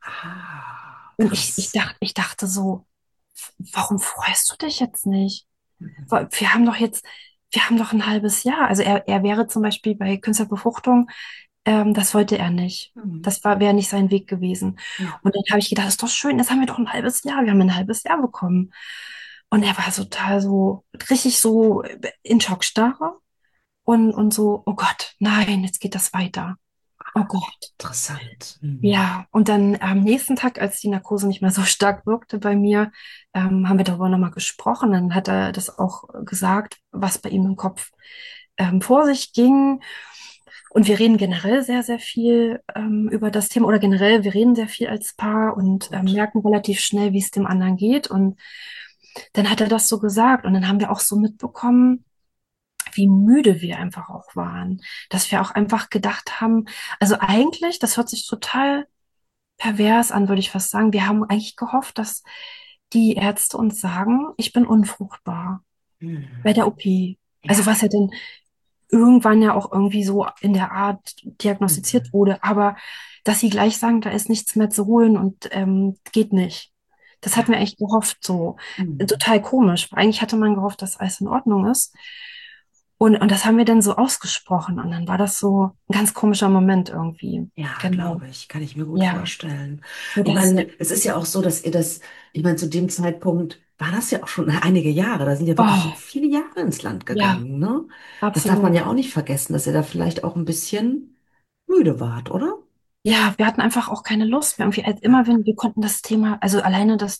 Ah, Und ich, ich krass. dachte, ich dachte so, warum freust du dich jetzt nicht? Mhm. Weil wir haben doch jetzt, wir haben doch ein halbes Jahr. Also er, er wäre zum Beispiel bei Künstlerbefruchtung, ähm, das wollte er nicht. Mhm. Das war, wäre nicht sein Weg gewesen. Ja. Und dann habe ich gedacht, das ist doch schön, jetzt haben wir doch ein halbes Jahr. Wir haben ein halbes Jahr bekommen. Und er war so total so, richtig so in Schockstarre und, und so, oh Gott, nein, jetzt geht das weiter. Oh Gott. Interessant. Mhm. Ja, und dann am nächsten Tag, als die Narkose nicht mehr so stark wirkte bei mir, ähm, haben wir darüber nochmal gesprochen. Dann hat er das auch gesagt, was bei ihm im Kopf ähm, vor sich ging. Und wir reden generell sehr, sehr viel ähm, über das Thema oder generell, wir reden sehr viel als Paar und ähm, Gut. merken relativ schnell, wie es dem anderen geht. Und dann hat er das so gesagt und dann haben wir auch so mitbekommen, wie müde wir einfach auch waren, dass wir auch einfach gedacht haben, also eigentlich, das hört sich total pervers an, würde ich fast sagen. Wir haben eigentlich gehofft, dass die Ärzte uns sagen, ich bin unfruchtbar bei der Mhm. O P. Also Ja. was ja dann irgendwann ja auch irgendwie so in der Art diagnostiziert Mhm. wurde, aber dass sie gleich sagen, da ist nichts mehr zu holen und ähm, geht nicht. Das hatten Ja. wir echt gehofft, so. Mhm. Total komisch. Eigentlich hatte man gehofft, dass alles in Ordnung ist. Und, und das haben wir dann so ausgesprochen. Und dann war das so ein ganz komischer Moment irgendwie. Ja, Genau. glaube ich. Kann ich mir gut Ja. vorstellen. So Ich dass, meine, es ist ja auch so, dass ihr das, ich meine, zu dem Zeitpunkt war das ja auch schon einige Jahre. Da sind ja wirklich oh, viele Jahre ins Land ja, gegangen, ne? Das darf man absolut. ja auch nicht vergessen, dass ihr da vielleicht auch ein bisschen müde wart, oder? Ja, wir hatten einfach auch keine Lust mehr. Irgendwie, als Ja. immer wenn wir konnten das Thema, also alleine das Thema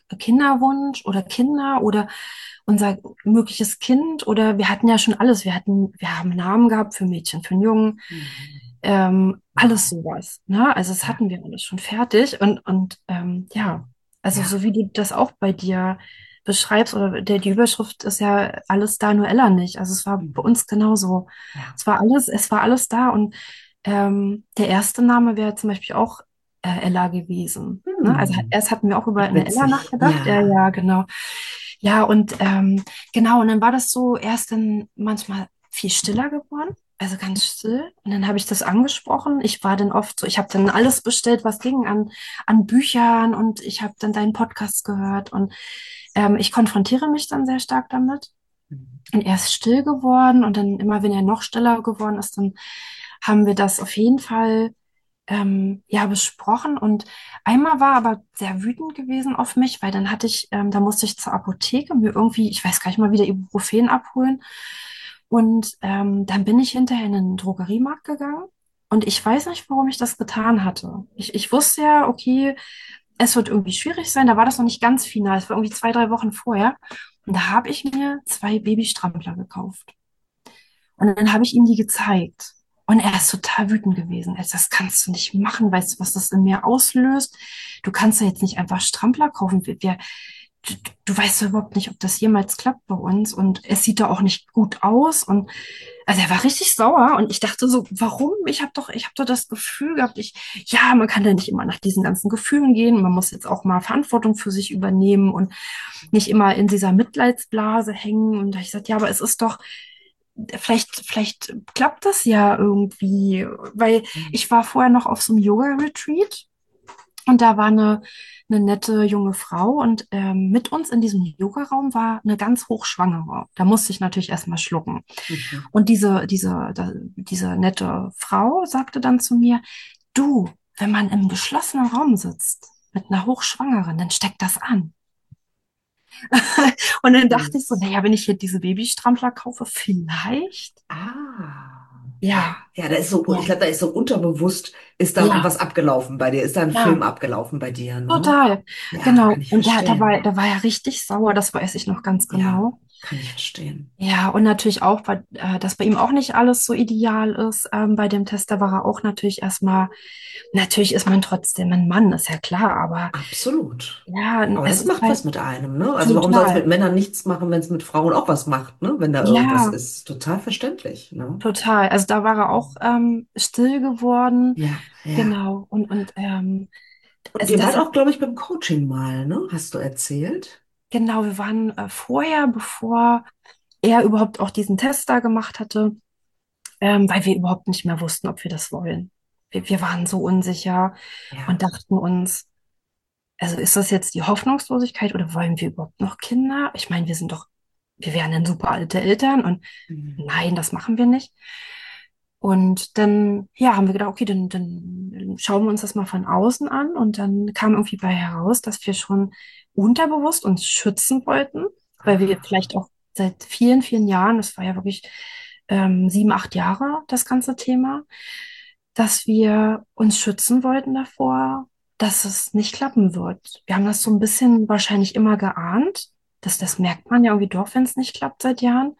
Kinderwunsch oder Kinder oder unser mögliches Kind oder wir hatten ja schon alles. Wir hatten, wir haben Namen gehabt für Mädchen, für einen Jungen, Mhm. ähm, alles Wow. sowas. Ne? Also das Ja, hatten wir alles schon fertig und, und ähm, ja, also ja. so wie du das auch bei dir beschreibst oder der, die Überschrift ist ja alles da, nur Ella nicht. Also es war bei Mhm. uns genauso. Ja. Es war alles, es war alles da und ähm, der erste Name wäre zum Beispiel auch äh, Ella gewesen. Ne? Also Hm. erst hatten wir auch über Ach, eine Ella witzig. nachgedacht. Ja, Ja. ja, genau. Ja, und ähm, genau, und dann war das so erst dann manchmal viel stiller geworden. Also ganz still. Und dann habe ich das angesprochen. Ich war dann oft so, ich habe dann alles bestellt, was ging an, an Büchern und ich habe dann deinen Podcast gehört und ähm, ich konfrontiere mich dann sehr stark damit. Mhm. Und er ist still geworden und dann immer, wenn er noch stiller geworden ist, dann haben wir das auf jeden Fall ähm, ja besprochen. Und einmal war er aber sehr wütend gewesen auf mich, weil dann hatte ich, ähm, da musste ich zur Apotheke mir irgendwie, ich weiß gar nicht mal, wieder Ibuprofen abholen. Und ähm, dann bin ich hinterher in den Drogeriemarkt gegangen. Und ich weiß nicht, warum ich das getan hatte. Ich, ich wusste ja, okay, es wird irgendwie schwierig sein. Da war das noch nicht ganz final. Es war irgendwie zwei, drei Wochen vorher. Und da habe ich mir zwei Babystrampler gekauft. Und dann habe ich ihm die gezeigt. Und er ist total wütend gewesen. Er sagt, das kannst du nicht machen. Weißt du, was das in mir auslöst? Du kannst ja jetzt nicht einfach Strampler kaufen. Wir, wir, du, du weißt ja überhaupt nicht, ob das jemals klappt bei uns. Und es sieht da auch nicht gut aus. Und also er war richtig sauer. Und ich dachte so, warum? Ich habe doch, ich habe doch das Gefühl gehabt, ich, ja, man kann ja nicht immer nach diesen ganzen Gefühlen gehen. Man muss jetzt auch mal Verantwortung für sich übernehmen und nicht immer in dieser Mitleidsblase hängen. Und da hab ich gesagt, ja, aber es ist doch, vielleicht, vielleicht klappt das ja irgendwie, weil ich war vorher noch auf so einem Yoga-Retreat und da war eine, eine nette junge Frau und ähm, mit uns in diesem Yoga-Raum war eine ganz hochschwangere. Da musste ich natürlich erstmal schlucken. Mhm. Und diese, diese, da, diese nette Frau sagte dann zu mir, du, wenn man im geschlossenen Raum sitzt mit einer Hochschwangeren, dann steckt das an. Und dann dachte ich so, Yes. naja, wenn ich hier diese Babystrampler kaufe, vielleicht. Ah, ja, Ja, ja, da ist so, ich ja, glaube, da ist so unterbewusst, ist da ja, was abgelaufen bei dir, ist da ein Film ja, abgelaufen bei dir, ne? total. Ja, Genau. kann ich Und da, da war, verstehen. da war er richtig sauer, das weiß ich noch ganz Ja, genau. kann ich verstehen. Ja, und natürlich auch, bei, äh, dass bei ihm auch nicht alles so ideal ist. Ähm, bei dem Test, da war er auch natürlich erstmal, natürlich ist man trotzdem ein Mann, ist ja klar, aber Absolut. ja, Aber es das ist macht halt was mit einem, ne? Also warum soll es mit total. Männern nichts machen, wenn es mit Frauen auch was macht, ne? Wenn da irgendwas Ja, ist. Total verständlich, ne? total. Also da war er auch ähm, still geworden. Ja, ja. Genau. Und, und ähm, Und also ihr das wart hat, auch, glaube ich, beim Coaching mal, ne? Hast du erzählt? genau, wir waren äh, vorher, bevor er überhaupt auch diesen Test da gemacht hatte, ähm, weil wir überhaupt nicht mehr wussten, ob wir das wollen. Wir, wir waren so unsicher und Ja. dachten uns, also ist das jetzt die Hoffnungslosigkeit oder wollen wir überhaupt noch Kinder? Ich meine, wir sind doch, wir wären dann super alte Eltern und Mhm. nein, das machen wir nicht. Und dann, ja, haben wir gedacht, okay, dann, dann schauen wir uns das mal von außen an. Und dann kam irgendwie bei heraus, dass wir schon unterbewusst uns schützen wollten, weil wir Ah, vielleicht auch seit vielen, vielen Jahren, das war ja wirklich ähm, sieben, acht Jahre, das ganze Thema, dass wir uns schützen wollten davor, dass es nicht klappen wird. Wir haben das so ein bisschen wahrscheinlich immer geahnt. Das, das merkt man ja irgendwie doch, wenn es nicht klappt seit Jahren.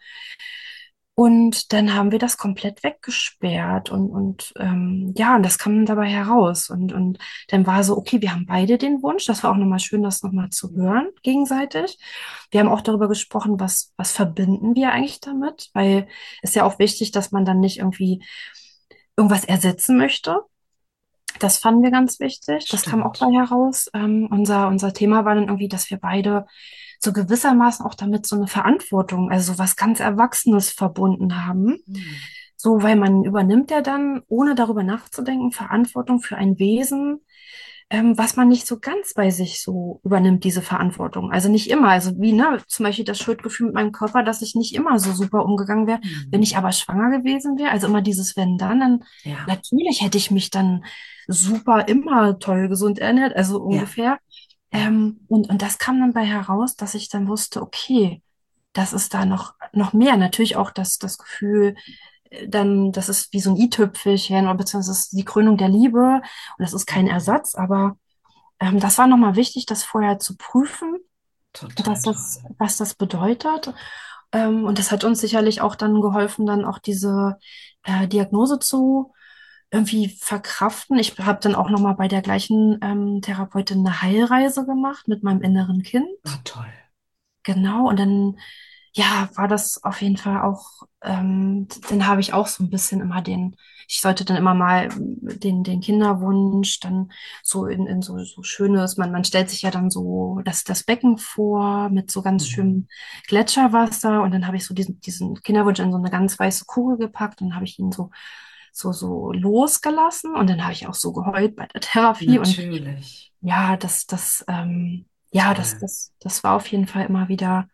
Und dann haben wir das komplett weggesperrt und, und ähm, ja, und das kam dann dabei heraus. Und, und dann war so, okay, wir haben beide den Wunsch. Das war auch nochmal schön, das nochmal zu hören, gegenseitig. Wir haben auch darüber gesprochen, was, was verbinden wir eigentlich damit, weil es ist ja auch wichtig, dass man dann nicht irgendwie irgendwas ersetzen möchte. Das fanden wir ganz wichtig. Das kam auch bei stimmt. heraus. Ähm, unser, unser Thema war dann irgendwie, dass wir beide so gewissermaßen auch damit so eine Verantwortung, also so was ganz Erwachsenes verbunden haben. Hm. So, weil man übernimmt ja dann, ohne darüber nachzudenken, Verantwortung für ein Wesen, ähm, was man nicht so ganz bei sich so übernimmt, diese Verantwortung. Also nicht immer. Also wie, ne, zum Beispiel das Schuldgefühl mit meinem Körper, dass ich nicht immer so super umgegangen wäre. Wenn Hm. ich aber schwanger gewesen wäre, also immer dieses Wenn dann, dann Ja, natürlich hätte ich mich dann super immer toll gesund ernährt, also ja, ungefähr. ja. Ähm, und, und das kam dann bei heraus, dass ich dann wusste, okay, das ist da noch, noch mehr. Natürlich auch das, das Gefühl, äh, dann, das ist wie so ein i-Tüpfelchen oder beziehungsweise das ist die Krönung der Liebe und das ist kein Hm. Ersatz, aber ähm, das war nochmal wichtig, das vorher zu prüfen, Total was das, toll. was das bedeutet. Ähm, und das hat uns sicherlich auch dann geholfen, dann auch diese äh, Diagnose zu irgendwie verkraften. Ich habe dann auch nochmal bei der gleichen ähm, Therapeutin eine Heilreise gemacht mit meinem inneren Kind. Ah, toll. Genau, und dann, ja, war das auf jeden Fall auch, ähm, dann habe ich auch so ein bisschen immer den, ich sollte dann immer mal den, den Kinderwunsch dann so in, in so, so schönes, man, man stellt sich ja dann so das, das Becken vor mit so ganz Mhm. schönem Gletscherwasser und dann habe ich so diesen, diesen Kinderwunsch in so eine ganz weiße Kugel gepackt und dann habe ich ihn so, so, so losgelassen und dann habe ich auch so geheult bei der Therapie und Natürlich. ja, das, das, ähm, ja, das, Toll. das, das war auf jeden Fall immer wieder,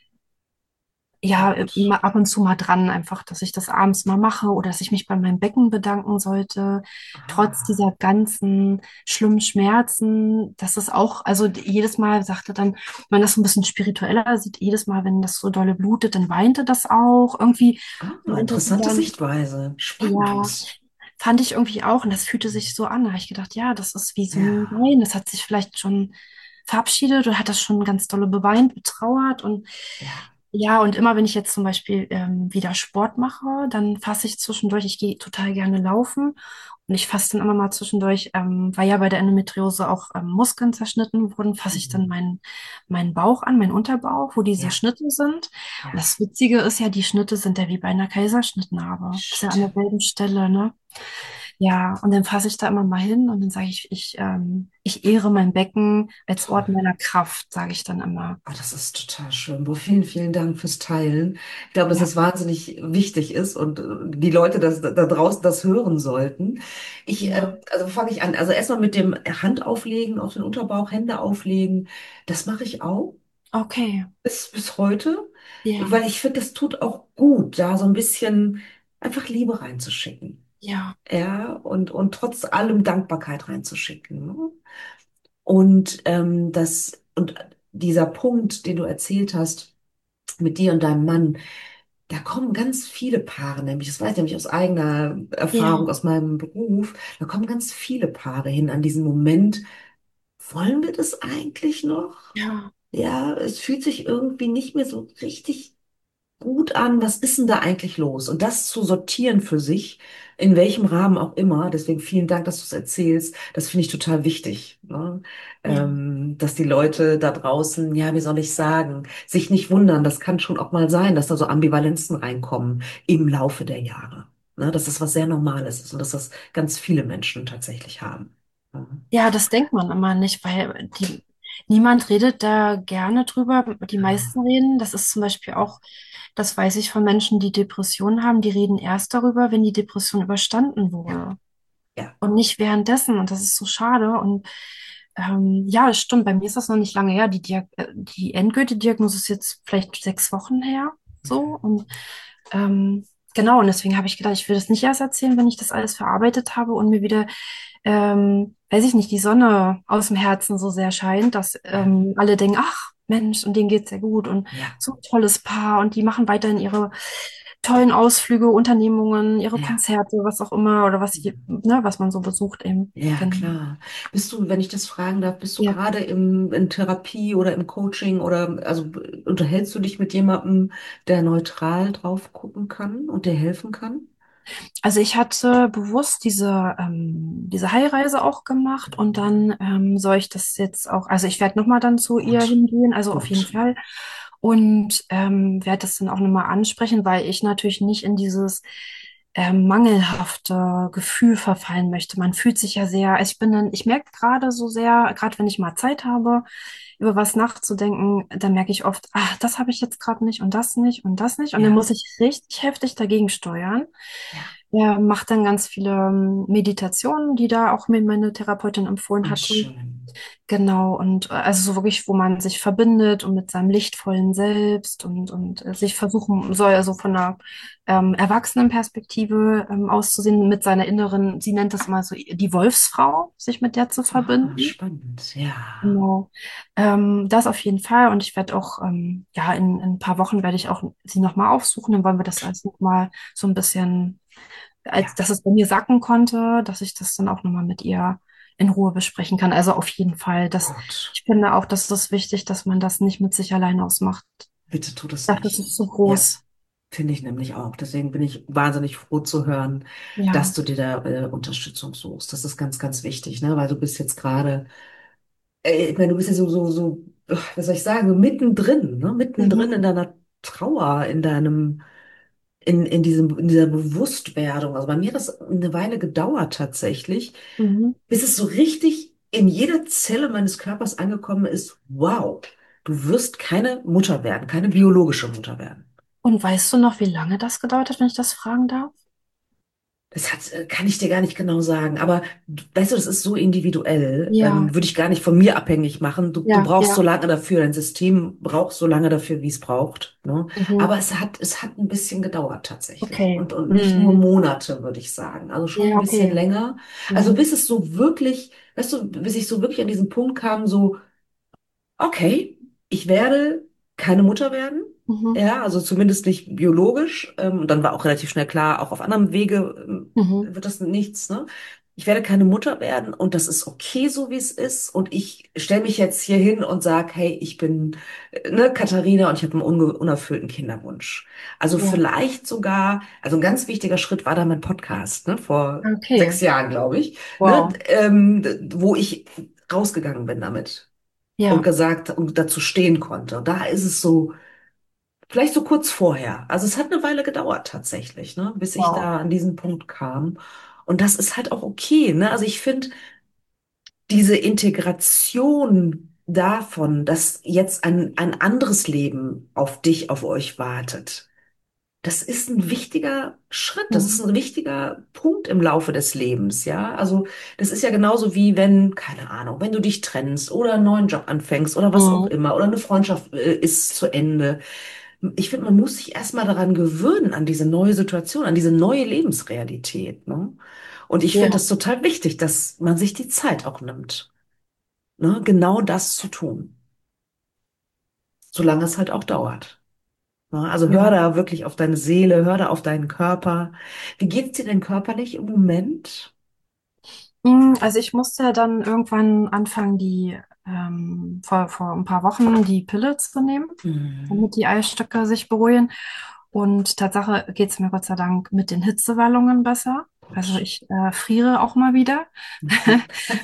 ja, Gut. immer ab und zu mal dran, einfach, dass ich das abends mal mache oder dass ich mich bei meinem Becken bedanken sollte, trotz Ah. dieser ganzen schlimmen Schmerzen. Das ist auch, also jedes Mal sagte dann, wenn man das so ein bisschen spiritueller sieht, jedes Mal, wenn das so dolle blutet, dann weinte das auch. Irgendwie Ah, meinte sie interessante dann, Sichtweise. ja, Spannend. fand ich irgendwie auch. Und das fühlte sich so an. Da habe ich gedacht, ja, das ist wie so ein Ja, Wein. Das hat sich vielleicht schon verabschiedet oder hat das schon ganz dolle beweint, betrauert. Und ja. ja, und immer wenn ich jetzt zum Beispiel ähm, wieder Sport mache, dann fasse ich zwischendurch, ich gehe total gerne laufen und ich fasse dann immer mal zwischendurch, ähm, weil ja bei der Endometriose auch ähm, Muskeln zerschnitten wurden, fasse ich dann Mhm. meinen meinen Bauch an, meinen Unterbauch, wo diese Ja, Schnitte sind. Und ja. das Witzige ist ja, die Schnitte sind ja wie bei einer Kaiserschnittnarbe. Das ist ja an Stimmt. derselben Stelle, ne? Ja, und dann fasse ich da immer mal hin und dann sage ich, ich, ähm, ich ehre mein Becken als Toll. Ort meiner Kraft, sage ich dann immer. Ah, das ist total schön. Bo, vielen, vielen Dank fürs Teilen. Ich glaube, dass Ja, es wahnsinnig wichtig ist und äh, die Leute das, da draußen das hören sollten. Ich, äh, ja, also fange ich an. Also erstmal mit dem Hand auflegen auf den Unterbauch, Hände auflegen. Das mache ich auch okay, bis, bis heute, ja, weil ich finde, das tut auch gut, da so ein bisschen einfach Liebe reinzuschicken. ja, Ja, und, und trotz allem Dankbarkeit reinzuschicken. Ne? Und ähm, das, und dieser Punkt, den du erzählt hast, mit dir und deinem Mann, da kommen ganz viele Paare, nämlich, das weiß ich nämlich aus eigener ja, Erfahrung, aus meinem Beruf, da kommen ganz viele Paare hin an diesen Moment, wollen wir das eigentlich noch? ja, Ja, es fühlt sich irgendwie nicht mehr so richtig gut an, was ist denn da eigentlich los? Und das zu sortieren für sich, in welchem Rahmen auch immer, deswegen vielen Dank, dass du es erzählst, das finde ich total wichtig, ne? ja. Ähm, dass die Leute da draußen, ja, wie soll ich sagen, sich nicht wundern, das kann schon auch mal sein, dass da so Ambivalenzen reinkommen im Laufe der Jahre, ne? Dass das was sehr Normales ist und dass das ganz viele Menschen tatsächlich haben. Ja. Ja, das denkt man immer nicht, weil die, niemand redet da gerne drüber. Die meisten reden, das ist zum Beispiel auch, das weiß ich von Menschen, die Depressionen haben, die reden erst darüber, wenn die Depression überstanden Ja, wurde ja, und nicht währenddessen. Und das ist so schade. Und ähm, ja, es stimmt, bei mir ist das noch nicht lange her. Die, Diag äh, die endgültige Diagnose ist jetzt vielleicht sechs Wochen her. So. Und ähm, genau, und deswegen habe ich gedacht, ich will das nicht erst erzählen, wenn ich das alles verarbeitet habe und mir wieder, ähm, weiß ich nicht, die Sonne aus dem Herzen so sehr scheint, dass ja, ähm, alle denken, ach Mensch, und denen geht's sehr gut und ja, so ein tolles Paar und die machen weiterhin ihre tollen Ausflüge, Unternehmungen, ihre ja. Konzerte, was auch immer oder was, sie- ne, was man so besucht eben. Ja, Genau. klar. Bist du, wenn ich das fragen darf, bist du Ja. gerade im, in Therapie oder im Coaching oder also b- unterhältst du dich mit jemandem, der neutral drauf gucken kann und dir helfen kann? Also ich hatte bewusst diese, ähm, diese Heilreise auch gemacht und dann ähm, soll ich das jetzt auch, also ich werde nochmal dann zu ihr Gut, hingehen, also auf jeden gut. Fall. Und ähm, werde das dann auch nochmal ansprechen, weil ich natürlich nicht in dieses ähm, mangelhafte Gefühl verfallen möchte. Man fühlt sich ja sehr, also ich bin dann, ich merke gerade so sehr, gerade wenn ich mal Zeit habe, über was nachzudenken, dann merke ich oft, ach, das habe ich jetzt gerade nicht und das nicht und das nicht. Und dann Ja, muss ich richtig heftig dagegen steuern. ja. Er macht dann ganz viele ähm, Meditationen, die da auch mir meine Therapeutin empfohlen Ah, hatte. schön. Genau, und äh, also so wirklich, wo man sich verbindet und mit seinem lichtvollen Selbst und, und äh, sich versuchen soll, also von einer ähm, Erwachsenenperspektive ähm, auszusehen, mit seiner inneren, sie nennt das mal so die Wolfsfrau, sich mit der zu Ah, verbinden. spannend. Ja, Genau. Ähm, das auf jeden Fall. Und ich werde auch, ähm, ja, in, in ein paar Wochen werde ich auch sie nochmal aufsuchen. Dann wollen wir das gut. alles nochmal so ein bisschen, als Ja, dass es bei mir sacken konnte, dass ich das dann auch nochmal mit ihr in Ruhe besprechen kann. Also auf jeden Fall. Das, Gut, ich finde auch, dass das wichtig, dass man das nicht mit sich alleine ausmacht. bitte tu das Dafür ist nicht. es so Ja, groß. finde ich nämlich auch. Deswegen bin ich wahnsinnig froh zu hören, dass Ja. du dir da äh, Unterstützung suchst. Das ist ganz, ganz wichtig, ne? Weil du bist jetzt gerade, äh, ich meine, du bist ja so, so, so, ach, was soll ich sagen, so mittendrin, ne? Mittendrin in Mhm. deiner Trauer, in deinem, in, in diesem, in dieser Bewusstwerdung. Also bei mir hat das eine Weile gedauert tatsächlich, Mhm. bis es so richtig in jeder Zelle meines Körpers angekommen ist, wow, du wirst keine Mutter werden, keine biologische Mutter werden. Und weißt du noch, wie lange das gedauert hat, wenn ich das fragen darf? Das hat, äh, kann ich dir gar nicht genau sagen, aber du- weißt du, das ist so individuell, Ja, ähm, würde ich gar nicht von mir abhängig machen. Du, du ja, brauchst so ja. lange dafür, dein System braucht so lange dafür, wie es braucht, ne? Mhm. Aber es hat, es hat ein bisschen gedauert tatsächlich Okay. und, und nicht nur Mhm. Monate, würde ich sagen. Also schon ein Ja, bisschen okay. länger. Also Mhm. bis es so wirklich, weißt du, bis ich so wirklich an diesen Punkt kam, so okay, ich werde keine Mutter werden. Mhm. Ja, also zumindest nicht biologisch. Ähm, und dann war auch relativ schnell klar, auch auf anderem Wege ähm, Mhm. wird das nichts, ne? Ich werde keine Mutter werden und das ist okay, so wie es ist. Und ich stelle mich jetzt hier hin und sage, hey, ich bin äh, ne, Katharina und ich habe einen unge- unerfüllten Kinderwunsch. Also Ja. vielleicht sogar, also ein ganz wichtiger Schritt war da mein Podcast, ne, vor Okay. sechs Jahren, glaube ich, ne, Wow. ähm, wo ich rausgegangen bin damit und Ja. gesagt und dazu stehen konnte. Und da ist es so, vielleicht so kurz vorher. Also es hat eine Weile gedauert tatsächlich, ne, bis ich Wow. da an diesen Punkt kam. Und das ist halt auch okay, ne? Also ich finde diese Integration davon, dass jetzt ein, ein anderes Leben auf dich, auf euch wartet. Das ist ein wichtiger Schritt, das ist Mhm. ein wichtiger Punkt im Laufe des Lebens, ja. Also das ist ja genauso wie wenn, keine Ahnung, wenn du dich trennst oder einen neuen Job anfängst oder was auch Mhm. immer oder eine Freundschaft äh, ist zu Ende. Ich finde, man muss sich erstmal daran gewöhnen, an diese neue Situation, an diese neue Lebensrealität, ne? Und ich finde Ja. das total wichtig, dass man sich die Zeit auch nimmt, ne? Genau das zu tun, solange es halt auch dauert. Ne? Also hör Ja. da wirklich auf deine Seele, hör da auf deinen Körper. Wie geht's dir denn körperlich im Moment? Mm, Also ich musste ja dann irgendwann anfangen, die ähm, vor, vor ein paar Wochen die Pille zu nehmen, Mhm. damit die Eistöcke sich beruhigen. Und Tatsache geht es mir Gott sei Dank mit den Hitzewallungen besser. Also Gut. ich äh, friere auch mal wieder. Mhm.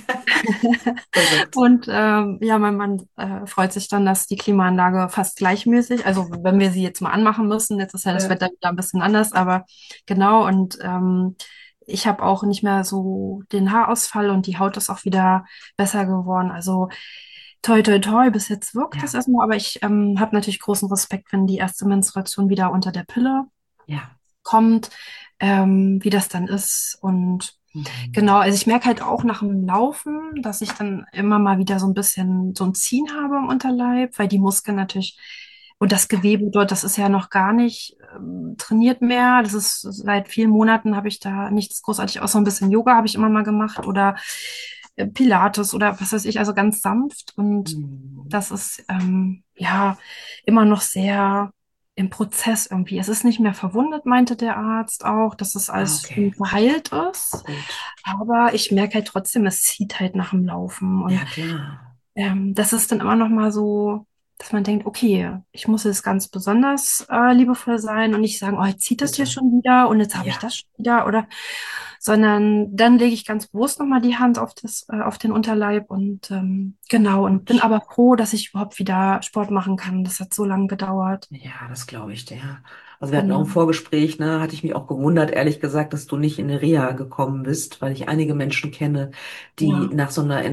Verrückt. Und ähm, ja, mein Mann äh, freut sich dann, dass die Klimaanlage fast gleichmäßig, also wenn wir sie jetzt mal anmachen müssen, jetzt ist ja das Ja. Wetter wieder ein bisschen anders, aber genau, und ähm, ich habe auch nicht mehr so den Haarausfall und die Haut ist auch wieder besser geworden. Also toi, toi, toi, bis jetzt wirkt das Ja. erstmal, aber ich ähm, habe natürlich großen Respekt, wenn die erste Menstruation wieder unter der Pille Ja. kommt, ähm, wie das dann ist. Und Mhm. genau, also ich merke halt auch nach dem Laufen, dass ich dann immer mal wieder so ein bisschen so ein Ziehen habe im Unterleib, weil die Muskeln natürlich und das Gewebe dort, das ist ja noch gar nicht ähm, trainiert mehr. Das ist seit vielen Monaten habe ich da nichts großartig, außer ein bisschen Yoga habe ich immer mal gemacht oder äh, Pilates oder was weiß ich, also ganz sanft. Und Mhm. das ist ähm, ja immer noch sehr im Prozess irgendwie. Es ist nicht mehr verwundet, meinte der Arzt auch, dass es Ah, alles okay. schon verheilt ist. Gut. Aber ich merke halt trotzdem, es zieht halt nach dem Laufen. Und Ja, klar. ähm, das ist dann immer noch mal so, dass man denkt, okay, ich muss jetzt ganz besonders äh, liebevoll sein und nicht sagen, oh, jetzt zieht das hier Bitte. schon wieder und jetzt habe ich Ja. das schon wieder oder, sondern dann lege ich ganz bewusst noch mal die Hand auf das, äh, auf den Unterleib und ähm, genau und bin Gut. aber froh, dass ich überhaupt wieder Sport machen kann. Das hat so lange gedauert. Ja, das glaube ich dir. Also wir hatten auch ein Genau. Vorgespräch, ne, hatte ich mich auch gewundert, ehrlich gesagt, dass du nicht in eine Reha gekommen bist, weil ich einige Menschen kenne, die Ja. nach so einer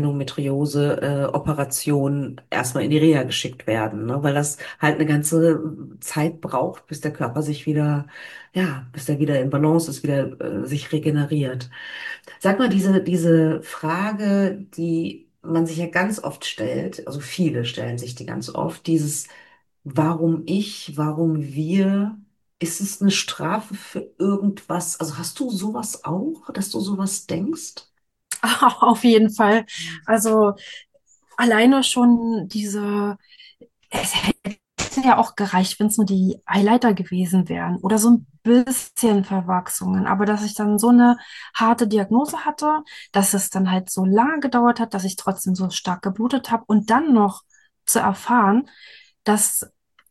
Endometriose-Operation erstmal in die Reha geschickt werden, ne, weil das halt eine ganze Zeit braucht, bis der Körper sich wieder, ja, bis er wieder in Balance ist, wieder äh, sich regeneriert. Sag mal, diese, diese Frage, die man sich ja ganz oft stellt, also viele stellen sich die ganz oft, dieses Warum ich, warum wir, ist es eine Strafe für irgendwas? Also hast du sowas auch, dass du sowas denkst? Auf jeden Fall. Also alleine schon diese, es hätte ja auch gereicht, wenn es nur die Highlighter gewesen wären oder so ein bisschen Verwachsungen, aber dass ich dann so eine harte Diagnose hatte, dass es dann halt so lange gedauert hat, dass ich trotzdem so stark geblutet habe und dann noch zu erfahren, dass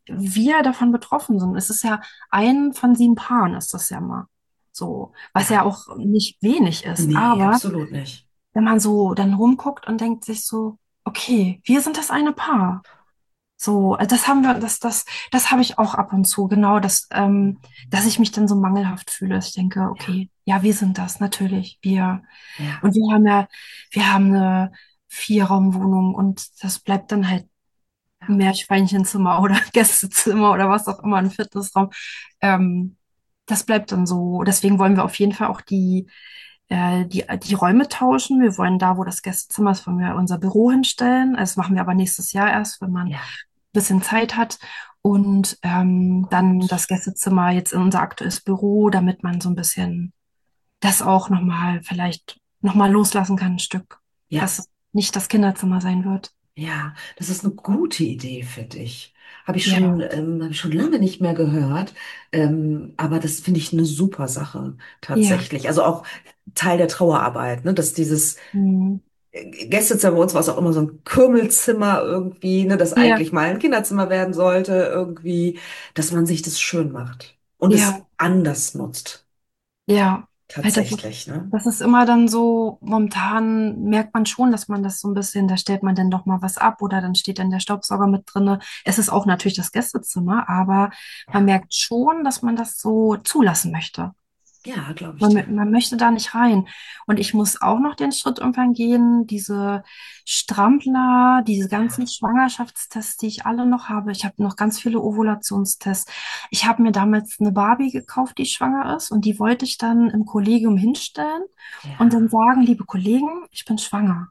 wir davon betroffen sind. Es ist ja ein von sieben Paaren ist das ja mal so, was Ja, ja auch nicht wenig ist, nee, aber absolut nicht. wenn man so dann rumguckt und denkt sich so, okay, wir sind das eine Paar. So, also das haben wir, das, das, das habe ich auch ab und zu, genau, das, ähm, dass ich mich dann so mangelhaft fühle. Ich denke, Ja, okay, ja, wir sind das, natürlich, wir. ja, Und wir haben ja, wir haben eine Vierraumwohnung und das bleibt dann halt ja, Meerschweinchenzimmer oder Gästezimmer oder was auch immer, ein Fitnessraum. Ähm, Das bleibt dann so. Deswegen wollen wir auf jeden Fall auch die, äh, die, die Räume tauschen. Wir wollen da, wo das Gästezimmer ist, wollen wir unser Büro hinstellen. Also das machen wir aber nächstes Jahr erst, wenn man ein ja. bisschen Zeit hat. Und ähm, dann Gut. das Gästezimmer jetzt in unser aktuelles Büro, damit man so ein bisschen das auch nochmal vielleicht nochmal loslassen kann, ein Stück. Ja. Dass es nicht das Kinderzimmer sein wird. Ja, das ist eine gute Idee, finde ich. Habe ich schon, Ja, ähm, habe ich schon lange nicht mehr gehört. Ähm, aber das finde ich eine super Sache, ja. tatsächlich. Also auch Teil der Trauerarbeit, ne, dass dieses Hm. äh, Gästezimmer bei uns war es auch immer so ein Kürmelzimmer irgendwie, ne, das Ja, eigentlich mal ein Kinderzimmer werden sollte, irgendwie, dass man sich das schön macht und ja, es anders nutzt. ja. Weil das ist, Tatsächlich, ne? das ist immer dann so, momentan merkt man schon, dass man das so ein bisschen, da stellt man dann doch mal was ab oder dann steht dann der Staubsauger mit drinne. Es ist auch natürlich das Gästezimmer, aber man Ja, merkt schon, dass man das so zulassen möchte. ja, glaube ich Man, dir. mö- man möchte da nicht rein. Und ich muss auch noch den Schritt irgendwann gehen, diese Strampler, diese ganzen Ja, Schwangerschaftstests, die ich alle noch habe. Ich habe noch ganz viele Ovulationstests. Ich habe mir damals eine Barbie gekauft, die schwanger ist, und die wollte ich dann im Kollegium hinstellen und dann ja. sagen, liebe Kollegen, ich bin schwanger.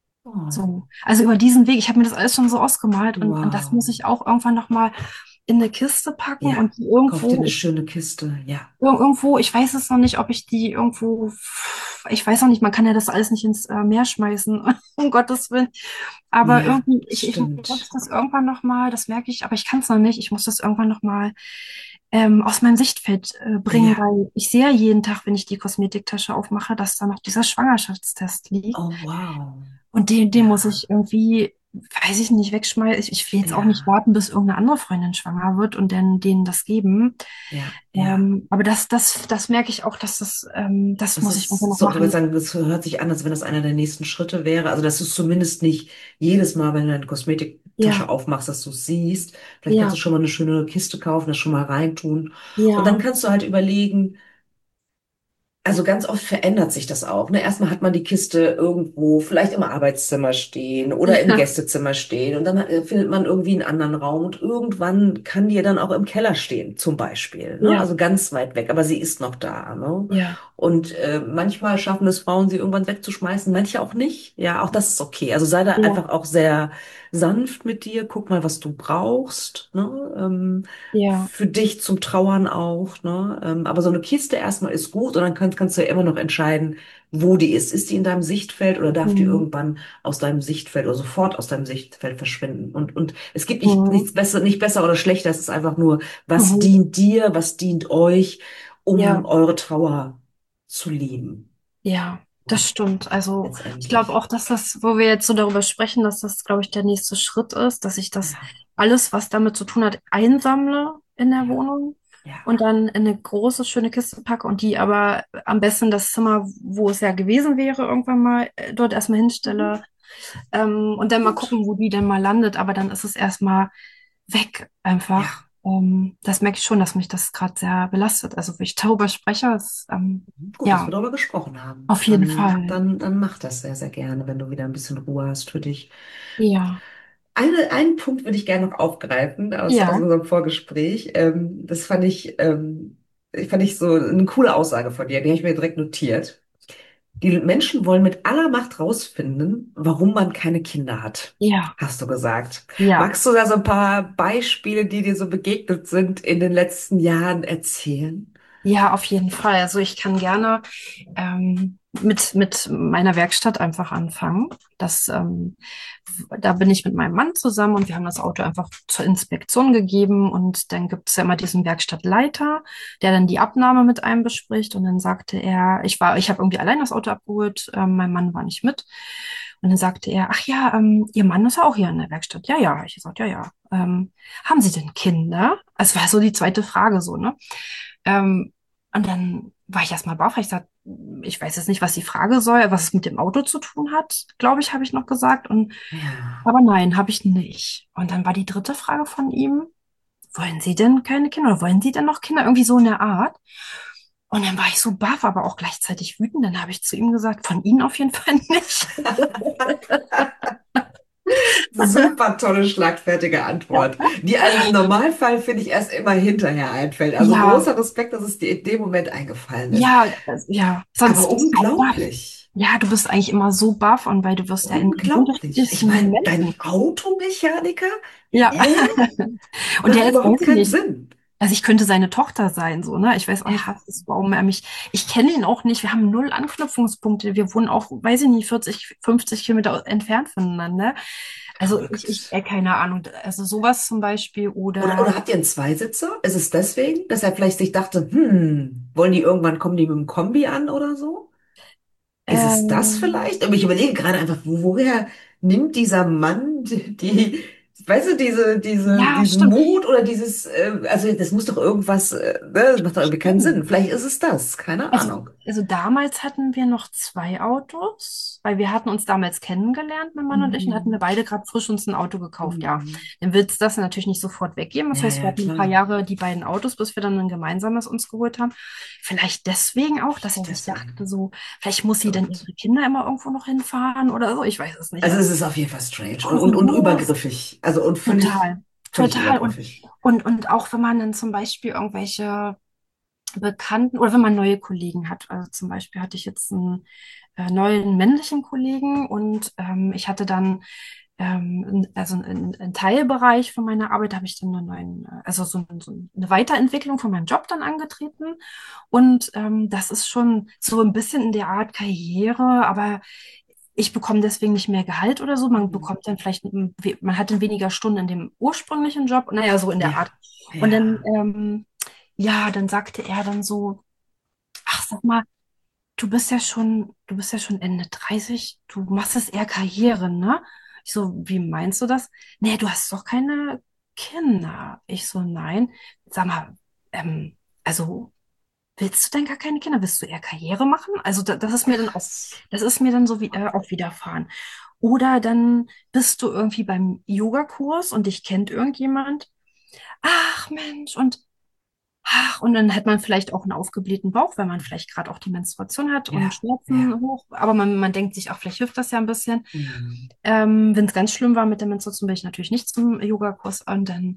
Oh, So. Also über diesen Weg, ich habe mir das alles schon so ausgemalt und, und das wow. muss ich auch irgendwann nochmal in eine Kiste packen Ja, und die kauf dir irgendwo, eine ich schöne Kiste. Ja, Ir irgendwo, ich weiß es noch nicht, ob ich die irgendwo, ich weiß noch nicht, man kann ja das alles nicht ins äh, Meer schmeißen, um Gottes Willen. Aber ja, irgendwie, ich, ich muss stimmt. das irgendwann nochmal, das merke ich, aber ich kann es noch nicht, ich muss das irgendwann nochmal ähm, aus meinem Sichtfeld äh, bringen, Ja, weil ich sehe ja jeden Tag, wenn ich die Kosmetiktasche aufmache, dass da noch dieser Schwangerschaftstest liegt. oh wow. Und den, den muss Ja, ich irgendwie, weiß ich nicht, wegschmeißen. Ich, ich will jetzt auch nicht ja, warten, bis irgendeine andere Freundin schwanger wird und dann denen das geben. ja, ja. Ähm, aber das, das, das merke ich auch, dass das, ähm, das Das muss ich irgendwann ist noch so, du würdest machen. sagen, das hört sich an, als wenn das einer der nächsten Schritte wäre. Also, dass du es zumindest nicht jedes Mal, wenn du deine Kosmetiktasche Ja, aufmachst, dass du es siehst. Vielleicht kannst du ja, schon mal eine schöne Kiste kaufen, das schon mal reintun. Und dann ja, kannst du halt überlegen, also ganz oft verändert sich das auch. Ne? Erstmal hat man die Kiste irgendwo, vielleicht im Arbeitszimmer stehen oder im ja, Gästezimmer stehen und dann äh, findet man irgendwie einen anderen Raum und irgendwann kann die ja dann auch im Keller stehen, zum Beispiel. Ne? ja, Also ganz weit weg, aber sie ist noch da. Ne? ja, Und äh, manchmal schaffen es Frauen, sie irgendwann wegzuschmeißen, manche auch nicht. Ja, auch das ist okay. Also sei da ja, einfach auch sehr sanft mit dir. Guck mal, was du brauchst. Ne? Ähm, ja, für dich zum Trauern auch, ne? Ähm, aber so eine Kiste erstmal ist gut und dann kannst, kannst du ja immer noch entscheiden, wo die ist. Ist die in deinem Sichtfeld oder darf die mhm. irgendwann aus deinem Sichtfeld oder sofort aus deinem Sichtfeld verschwinden? Und, und es gibt nicht, Mhm. nichts besser, nicht besser oder schlechter. Es ist einfach nur, was Mhm. dient dir, was dient euch, um Ja, eure Trauer zu lieben. ja, Ja, das stimmt. Also ich glaube letztendlich. auch, dass das, wo wir jetzt so darüber sprechen, dass das, glaube ich, der nächste Schritt ist, dass ich das Ja, alles, was damit zu tun hat, einsammle in der ja, Wohnung ja. und dann in eine große, schöne Kiste packe und die aber am besten das Zimmer, wo es ja gewesen wäre, irgendwann mal äh, dort erstmal Mhm. hinstelle, ähm, und dann mal Gut. gucken, wo die denn mal landet. Aber dann ist es erstmal weg einfach. Ja. Ähm, das merke ich schon, dass mich das gerade sehr belastet. Also, wenn ich darüber spreche, ist, ähm, Gut, dass wir ja, darüber gesprochen haben. auf jeden Dann, Fall. dann, dann mach das sehr, sehr gerne, wenn du wieder ein bisschen Ruhe hast für dich. Ja, Eine, einen Punkt würde ich gerne noch aufgreifen aus, aus ja, unserem Vorgespräch. Ähm, das fand ich, ähm, ich fand ich so eine coole Aussage von dir, die habe ich mir direkt notiert. Die Menschen wollen mit aller Macht rausfinden, warum man keine Kinder hat, ja, hast du gesagt. ja. Magst du da so ein paar Beispiele, die dir so begegnet sind in den letzten Jahren, erzählen? Ja, auf jeden Fall. Also ich kann gerne ähm, mit, mit meiner Werkstatt einfach anfangen. Das, ähm, Da bin ich mit meinem Mann zusammen und wir haben das Auto einfach zur Inspektion gegeben und dann gibt es ja immer diesen Werkstattleiter, der dann die Abnahme mit einem bespricht und dann sagte er, ich war, ich habe irgendwie allein das Auto abgeholt, ähm, mein Mann war nicht mit und dann sagte er, ach ja, ähm, Ihr Mann ist ja auch hier in der Werkstatt. Ja, ja. Ich gesagt, ja, ja. Ähm, haben Sie denn Kinder? Es war so die zweite Frage so, ne? Ähm, und dann war ich erstmal baff. Ich sagte, ich weiß jetzt nicht, was die Frage soll, was es mit dem Auto zu tun hat, glaube ich, habe ich noch gesagt. Und Ja. aber nein, habe ich nicht. Und dann war die dritte Frage von ihm, wollen Sie denn keine Kinder oder wollen Sie denn noch Kinder? Irgendwie so in der Art. Und dann war ich so baff, aber auch gleichzeitig wütend. Dann habe ich zu ihm gesagt, von Ihnen auf jeden Fall nicht. Super tolle, schlagfertige Antwort, die einem im Normalfall, finde ich, erst immer hinterher einfällt. Also Ja, großer Respekt, dass es dir in dem Moment eingefallen ist. ja, das- ja. Aber Sonst bist du auch baff. unglaublich. Ja, du bist eigentlich immer so baff und weil du wirst ja in den Unglaublich. Ich unterschiedlichsten meine, dein Momenten. Automechaniker? Ja. Hä? Und Macht der ist, weiß überhaupt ich keinen nicht. Sinn. Also ich könnte seine Tochter sein, so, ne? Ich weiß auch nicht, Ja, was ist, warum er mich. Ich kenne ihn auch nicht. Wir haben null Anknüpfungspunkte. Wir wohnen auch, weiß ich nicht, vierzig, fünfzig Kilometer entfernt voneinander. Also ich, ich, verrückt. äh, keine Ahnung. Also sowas zum Beispiel Oder, oder oder habt ihr einen Zweisitzer? Ist es deswegen, dass er vielleicht sich dachte, hm, wollen die irgendwann, kommen die mit dem Kombi an oder so? Ist es das ähm, vielleicht? Aber ich überlege gerade einfach, wo- woher nimmt dieser Mann die, die weißt du, diese, diese, ja, diesen stimmt. Mut oder dieses, äh, also das muss doch irgendwas, äh, ne, das macht doch irgendwie keinen Sinn. Stimmt. Vielleicht ist es das, keine Also, Ahnung. also damals hatten wir noch zwei Autos, weil wir hatten uns damals kennengelernt, mein Mann und ich, und hatten wir Mhm. beide gerade frisch uns ein Auto gekauft. Ja, Mhm. dann willst du das natürlich nicht sofort weggeben. Das Ja, heißt, wir ja, hatten ein paar klar. Jahre die beiden Autos, bis wir dann ein gemeinsames uns geholt haben. Vielleicht deswegen auch, dass er Vielleicht sich dachte, deswegen. so, vielleicht muss sie dann Verrückt. ihre Kinder immer irgendwo noch hinfahren oder so. Ich weiß es nicht. Also Also es ist auf jeden Fall strange und, und, und kurios, übergriffig. Also und völlig, total, völlig total. Und, übergriffig. und, und auch wenn man dann zum Beispiel irgendwelche Bekannten oder wenn man neue Kollegen hat. Also zum Beispiel hatte ich jetzt einen äh, neuen männlichen Kollegen und ähm, ich hatte dann ähm, n- also einen, einen Teilbereich von meiner Arbeit habe ich dann einen neuen, äh, also so, ein- so eine Weiterentwicklung von meinem Job dann angetreten. Und ähm, das ist schon so ein bisschen in der Art Karriere, aber ich bekomme deswegen nicht mehr Gehalt oder so. Man Mhm. bekommt dann vielleicht, ein- man hat dann weniger Stunden in dem ursprünglichen Job. Naja, so in der Art. Ja, Und dann ja. ähm, ja, dann sagte er dann so, ach, sag mal, du bist ja schon, du bist ja schon Ende dreißig, du machst jetzt eher Karriere, ne? Ich so, wie meinst du das? Nee, du hast doch keine Kinder. Ich so, nein. Sag mal, ähm, also willst du denn gar keine Kinder? Willst du eher Karriere machen? Also da, das ist mir dann auch, Krass. das ist mir dann so wie, äh, auch widerfahren. Oder dann bist du irgendwie beim Yogakurs und dich kennt irgendjemand. Ach Mensch, und ach, und dann hat man vielleicht auch einen aufgeblähten Bauch, weil man vielleicht gerade auch die Menstruation hat und Ja, Schmerzen ja. hoch. Aber man, man denkt sich, ach, vielleicht hilft das ja ein bisschen. Mhm. Ähm, wenn es ganz schlimm war mit der Menstruation, bin ich natürlich nicht zum Yogakurs. Und dann,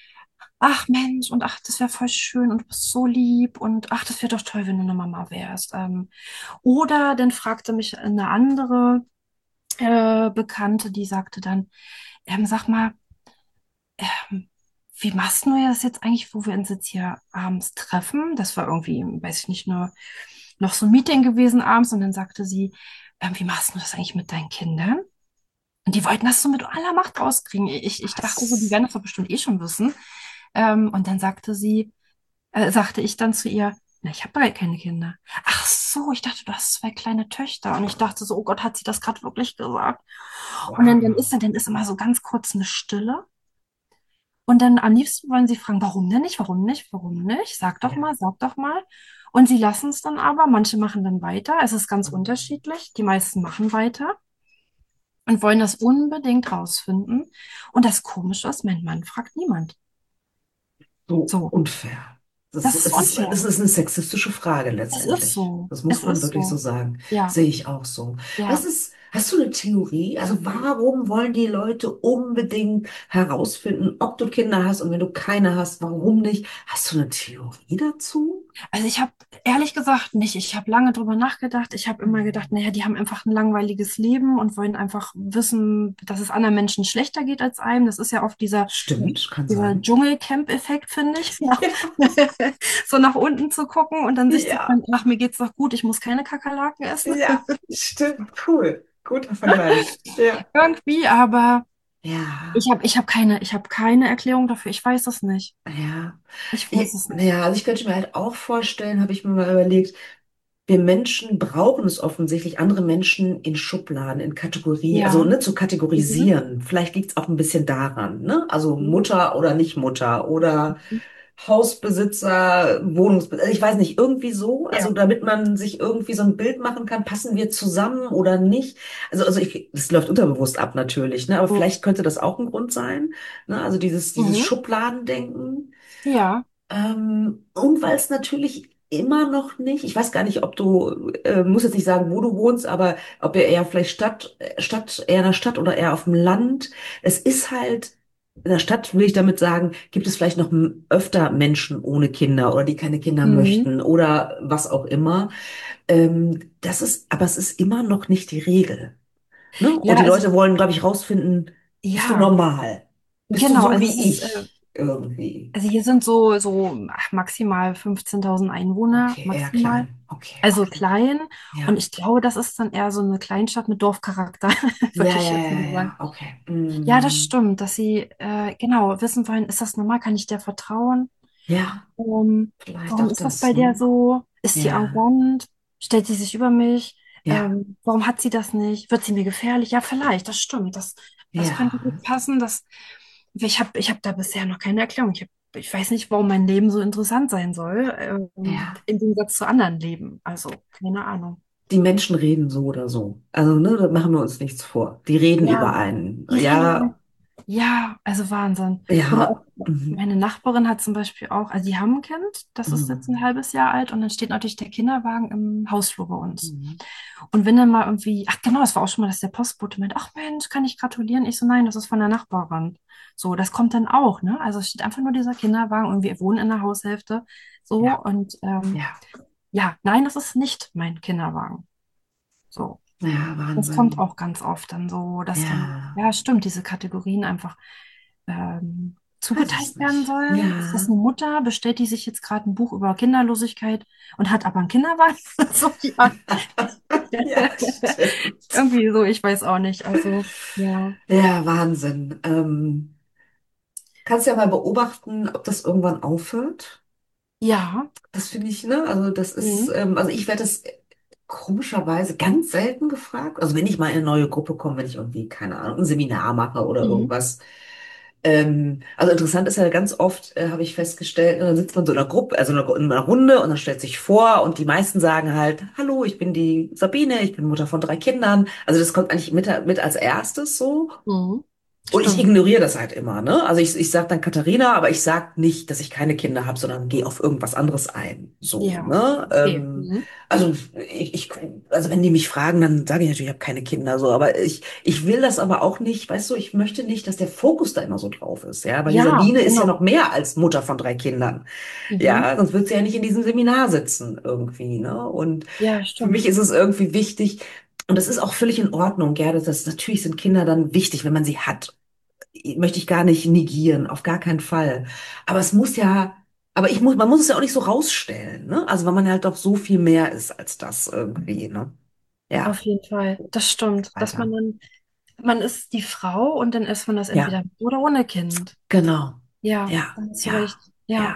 ach Mensch, und ach, das wäre voll schön und du bist so lieb und ach, das wäre doch toll, wenn du eine Mama wärst. Ähm, oder dann fragte mich eine andere äh, Bekannte, die sagte dann, ähm, sag mal, ähm, wie machst du das jetzt eigentlich, wo wir uns jetzt hier abends treffen? Das war irgendwie, weiß ich nicht, nur noch so ein Meeting gewesen abends und dann sagte sie, ähm, wie machst du das eigentlich mit deinen Kindern? Und die wollten das so mit aller Macht rauskriegen. Ich, ich dachte so, die Was? werden das doch bestimmt eh schon wissen. Ähm, und dann sagte sie, äh, sagte ich dann zu ihr, na, ich habe gar keine Kinder. Ach so, ich dachte, du hast zwei kleine Töchter. Und ich dachte so, oh Gott, hat sie das gerade wirklich gesagt? Und dann, dann Wow. ist dann, dann ist immer so ganz kurz eine Stille. Und dann am liebsten wollen sie fragen, warum denn nicht, warum nicht, warum nicht? Sag doch Ja. mal, sag doch mal. Und sie lassen es dann aber, manche machen dann weiter. Es ist ganz Mhm. unterschiedlich. Die meisten machen weiter und wollen das unbedingt rausfinden. Und das Komische ist, mein Mann fragt niemand. So So, unfair. Das das ist, ist es ist, unfair. es ist eine sexistische Frage Es ist letztendlich. so. Das Es muss man ist wirklich so so. sagen. Ja, Sehe ich auch so. Es ja. ist Hast du eine Theorie? Also warum wollen die Leute unbedingt herausfinden, ob du Kinder hast und wenn du keine hast, warum nicht? Hast du eine Theorie dazu? Also ich habe ehrlich gesagt nicht. Ich habe lange drüber nachgedacht. Ich habe immer gedacht, Hm. naja, die haben einfach ein langweiliges Leben und wollen einfach wissen, dass es anderen Menschen schlechter geht als einem. Das ist ja oft dieser, Stimmt, kann dieser sein. Dschungelcamp-Effekt, finde ich. Nach, Ja, so nach unten zu gucken und dann sich zu ja, sagen, ach, mir geht's doch gut, ich muss keine Kakerlaken essen. ja, stimmt, cool. Guter Vergleich. Ja. Irgendwie, aber ich Ja, habe ich hab keine, ich habe keine Erklärung dafür. Ich weiß es nicht. ja. Ich weiß Ich, es nicht. ja, also ich könnte mir halt auch vorstellen, habe ich mir mal überlegt, wir Menschen brauchen es offensichtlich, andere Menschen in Schubladen, in Kategorie, also Ja. ne, zu Mhm. kategorisieren. Vielleicht liegt es auch ein bisschen daran, ne? Also Mhm. Mutter oder nicht Mutter oder Hausbesitzer, Wohnungsbesitzer, ich weiß nicht, irgendwie so, also Ja. damit man sich irgendwie so ein Bild machen kann, passen wir zusammen oder nicht. Also, also ich, das läuft unterbewusst ab natürlich, ne? Aber Mhm. vielleicht könnte das auch ein Grund sein, ne? Also dieses, dieses Mhm. Schubladendenken. Ja. Ähm, und weil es natürlich immer noch nicht, ich weiß gar nicht, ob du, äh, muss jetzt nicht sagen, wo du wohnst, aber ob ihr eher vielleicht Stadt, äh, Stadt, eher in der Stadt oder eher auf dem Land. Es ist halt, in der Stadt will ich damit sagen, gibt es vielleicht noch m- öfter Menschen ohne Kinder oder die keine Kinder Mhm. möchten oder was auch immer. Ähm, das ist, aber es ist immer noch nicht die Regel. Ne? Und Ja, die also Leute wollen, glaube ich, rausfinden, bist du ja, normal? Bist du genau. so Also es wie ist, äh, ich irgendwie? also hier sind so, so ach, maximal fünfzehntausend Einwohner, Okay, eher maximal. klein. Okay, Also okay. klein. Und Ja. ich glaube, das ist dann eher so eine Kleinstadt mit Dorfcharakter, würde Ja, ich ja, jetzt ja, mal sagen. ja, okay. Ja, das Mhm. stimmt, dass sie äh, genau wissen wollen, ist das normal? Kann ich der vertrauen? Ja, Ähm, vielleicht warum auch ist das das, bei der ne? so? Ist sie Ja, arrogant? Stellt sie sich über mich? ja, Ähm, warum hat sie das nicht? Wird sie mir gefährlich? Ja, vielleicht, das stimmt. Das, das könnte ja, gut passen. Das, ich habe ich hab da bisher noch keine Erklärung. Ich, hab, ich weiß nicht, warum mein Leben so interessant sein soll, ähm, ja. im Gegensatz zu anderen Leben. Also, keine Ahnung. Die Menschen reden so oder so. Also, ne, da machen wir uns nichts vor. Die reden über Ja, einen. die Ja, reden. Ja, also Wahnsinn. Oder auch ja. Mhm. meine Nachbarin hat zum Beispiel auch, also die haben ein Kind, das ist jetzt ein Mhm. halbes Jahr alt und dann steht natürlich der Kinderwagen im Hausflur bei uns. Mhm. Und wenn dann mal irgendwie, ach genau, das war auch schon mal, dass der Postbote meint, ach Mensch, kann ich gratulieren? Ich so, nein, das ist von der Nachbarin. So, das kommt dann auch, ne? Also es steht einfach nur dieser Kinderwagen und wir wohnen in der Haushälfte. So, Ja, und ähm, ja, ja, nein, das ist nicht mein Kinderwagen. So. ja, Das kommt Wahnsinn. auch ganz oft dann so, dass dann, Ja, ja, stimmt, diese Kategorien einfach ähm, weiß es zugeteilt werden nicht. sollen. Ist das Ja, eine Mutter? Bestellt die sich jetzt gerade ein Buch über Kinderlosigkeit und hat aber einen Kinderwagen? So, ja. ja, stimmt. Irgendwie so, ich weiß auch nicht. Also, ja. Ja, Wahnsinn. Ähm, kannst ja mal beobachten, ob das irgendwann aufhört. Ja. Das finde ich, ne? Also das ist, Mhm. ähm, also ich werde das komischerweise ganz selten gefragt. Also wenn ich mal in eine neue Gruppe komme, wenn ich irgendwie, keine Ahnung, ein Seminar mache oder Mhm. irgendwas. Ähm, also interessant ist ja ganz oft, äh, habe ich festgestellt, und dann sitzt man so in einer Gruppe, also in einer, in einer Runde und dann stellt sich vor und die meisten sagen halt, hallo, ich bin die Sabine, ich bin Mutter von drei Kindern. Also das kommt eigentlich mit, mit als erstes so. Mhm. Und ich Stimmt. ignoriere das halt immer, ne? Also ich, ich sage dann Katharina, aber ich sage nicht, dass ich keine Kinder habe, sondern gehe auf irgendwas anderes ein. So, Ja. ne? Okay. Ähm, Mhm. also ich, ich, also wenn die mich fragen, dann sage ich natürlich, ich habe keine Kinder, so, aber ich, ich will das aber auch nicht, weißt du, ich möchte nicht, dass der Fokus da immer so drauf ist. Ja, weil die Ja, Sabine ist ja noch genau. mehr als Mutter von drei Kindern. Mhm. Ja, sonst wird sie ja nicht in diesem Seminar sitzen irgendwie, ne? Und Ja, für mich stimmt. ist es irgendwie wichtig, und das ist auch völlig in Ordnung, Gerda, das natürlich sind Kinder dann wichtig, wenn man sie hat, möchte ich gar nicht negieren, auf gar keinen Fall. Aber es muss ja, aber ich muss, man muss es ja auch nicht so rausstellen, ne? Also weil man halt doch so viel mehr ist als das irgendwie, ne? Auf Ja, jeden Fall. Das stimmt. Dass man weiter. dann, man ist die Frau und dann ist man das Ja, entweder mit oder ohne Kind. genau. Ja, Ja, da hast du ja, recht. Ja, ja.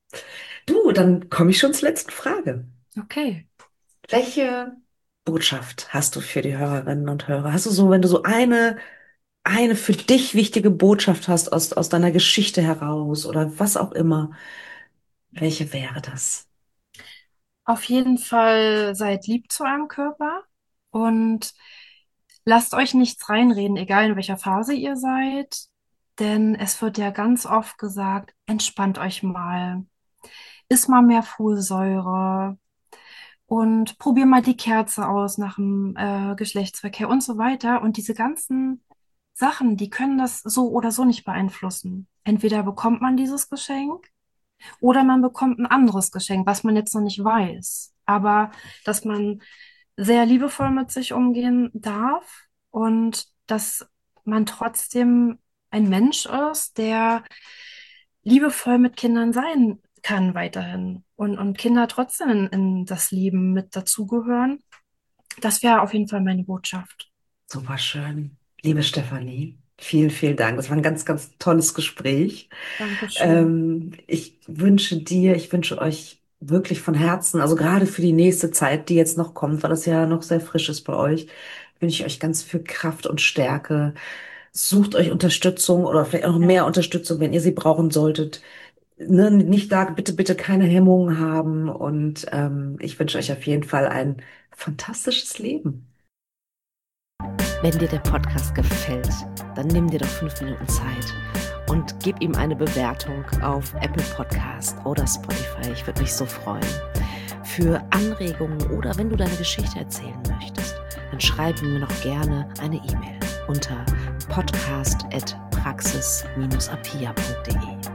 Du, dann komme ich schon zur letzten Frage. okay. Welche Botschaft hast du für die Hörerinnen und Hörer? Hast du so, wenn du so eine, eine für dich wichtige Botschaft hast aus, aus deiner Geschichte heraus oder was auch immer, welche wäre das? Auf jeden Fall seid lieb zu eurem Körper und lasst euch nichts reinreden, egal in welcher Phase ihr seid. Denn es wird ja ganz oft gesagt, entspannt euch mal, isst mal mehr Folsäure und probier mal die Kerze aus nach dem äh, Geschlechtsverkehr und so weiter. Und diese ganzen Sachen, die können das so oder so nicht beeinflussen. Entweder bekommt man dieses Geschenk oder man bekommt ein anderes Geschenk, was man jetzt noch nicht weiß. Aber dass man sehr liebevoll mit sich umgehen darf und dass man trotzdem ein Mensch ist, der liebevoll mit Kindern sein kann weiterhin und, und Kinder trotzdem in, in das Leben mit dazugehören. Das wäre auf jeden Fall meine Botschaft. Super schön. Liebe Stefanie, vielen, vielen Dank. Das war ein ganz, ganz tolles Gespräch. Dankeschön. Ähm, ich wünsche dir, ich wünsche euch wirklich von Herzen, also gerade für die nächste Zeit, die jetzt noch kommt, weil das ja noch sehr frisch ist bei euch, wünsche ich euch ganz viel Kraft und Stärke. Sucht euch Unterstützung oder vielleicht auch noch Ja, mehr Unterstützung, wenn ihr sie brauchen solltet. Ne, nicht da, bitte, bitte keine Hemmungen haben und ähm, ich wünsche euch auf jeden Fall ein fantastisches Leben. Wenn dir der Podcast gefällt, dann nimm dir doch fünf Minuten Zeit und gib ihm eine Bewertung auf Apple Podcast oder Spotify. Ich würde mich so freuen. Für Anregungen oder wenn du deine Geschichte erzählen möchtest, dann schreib mir noch gerne eine E-Mail unter podcast at praxis apia punkt de.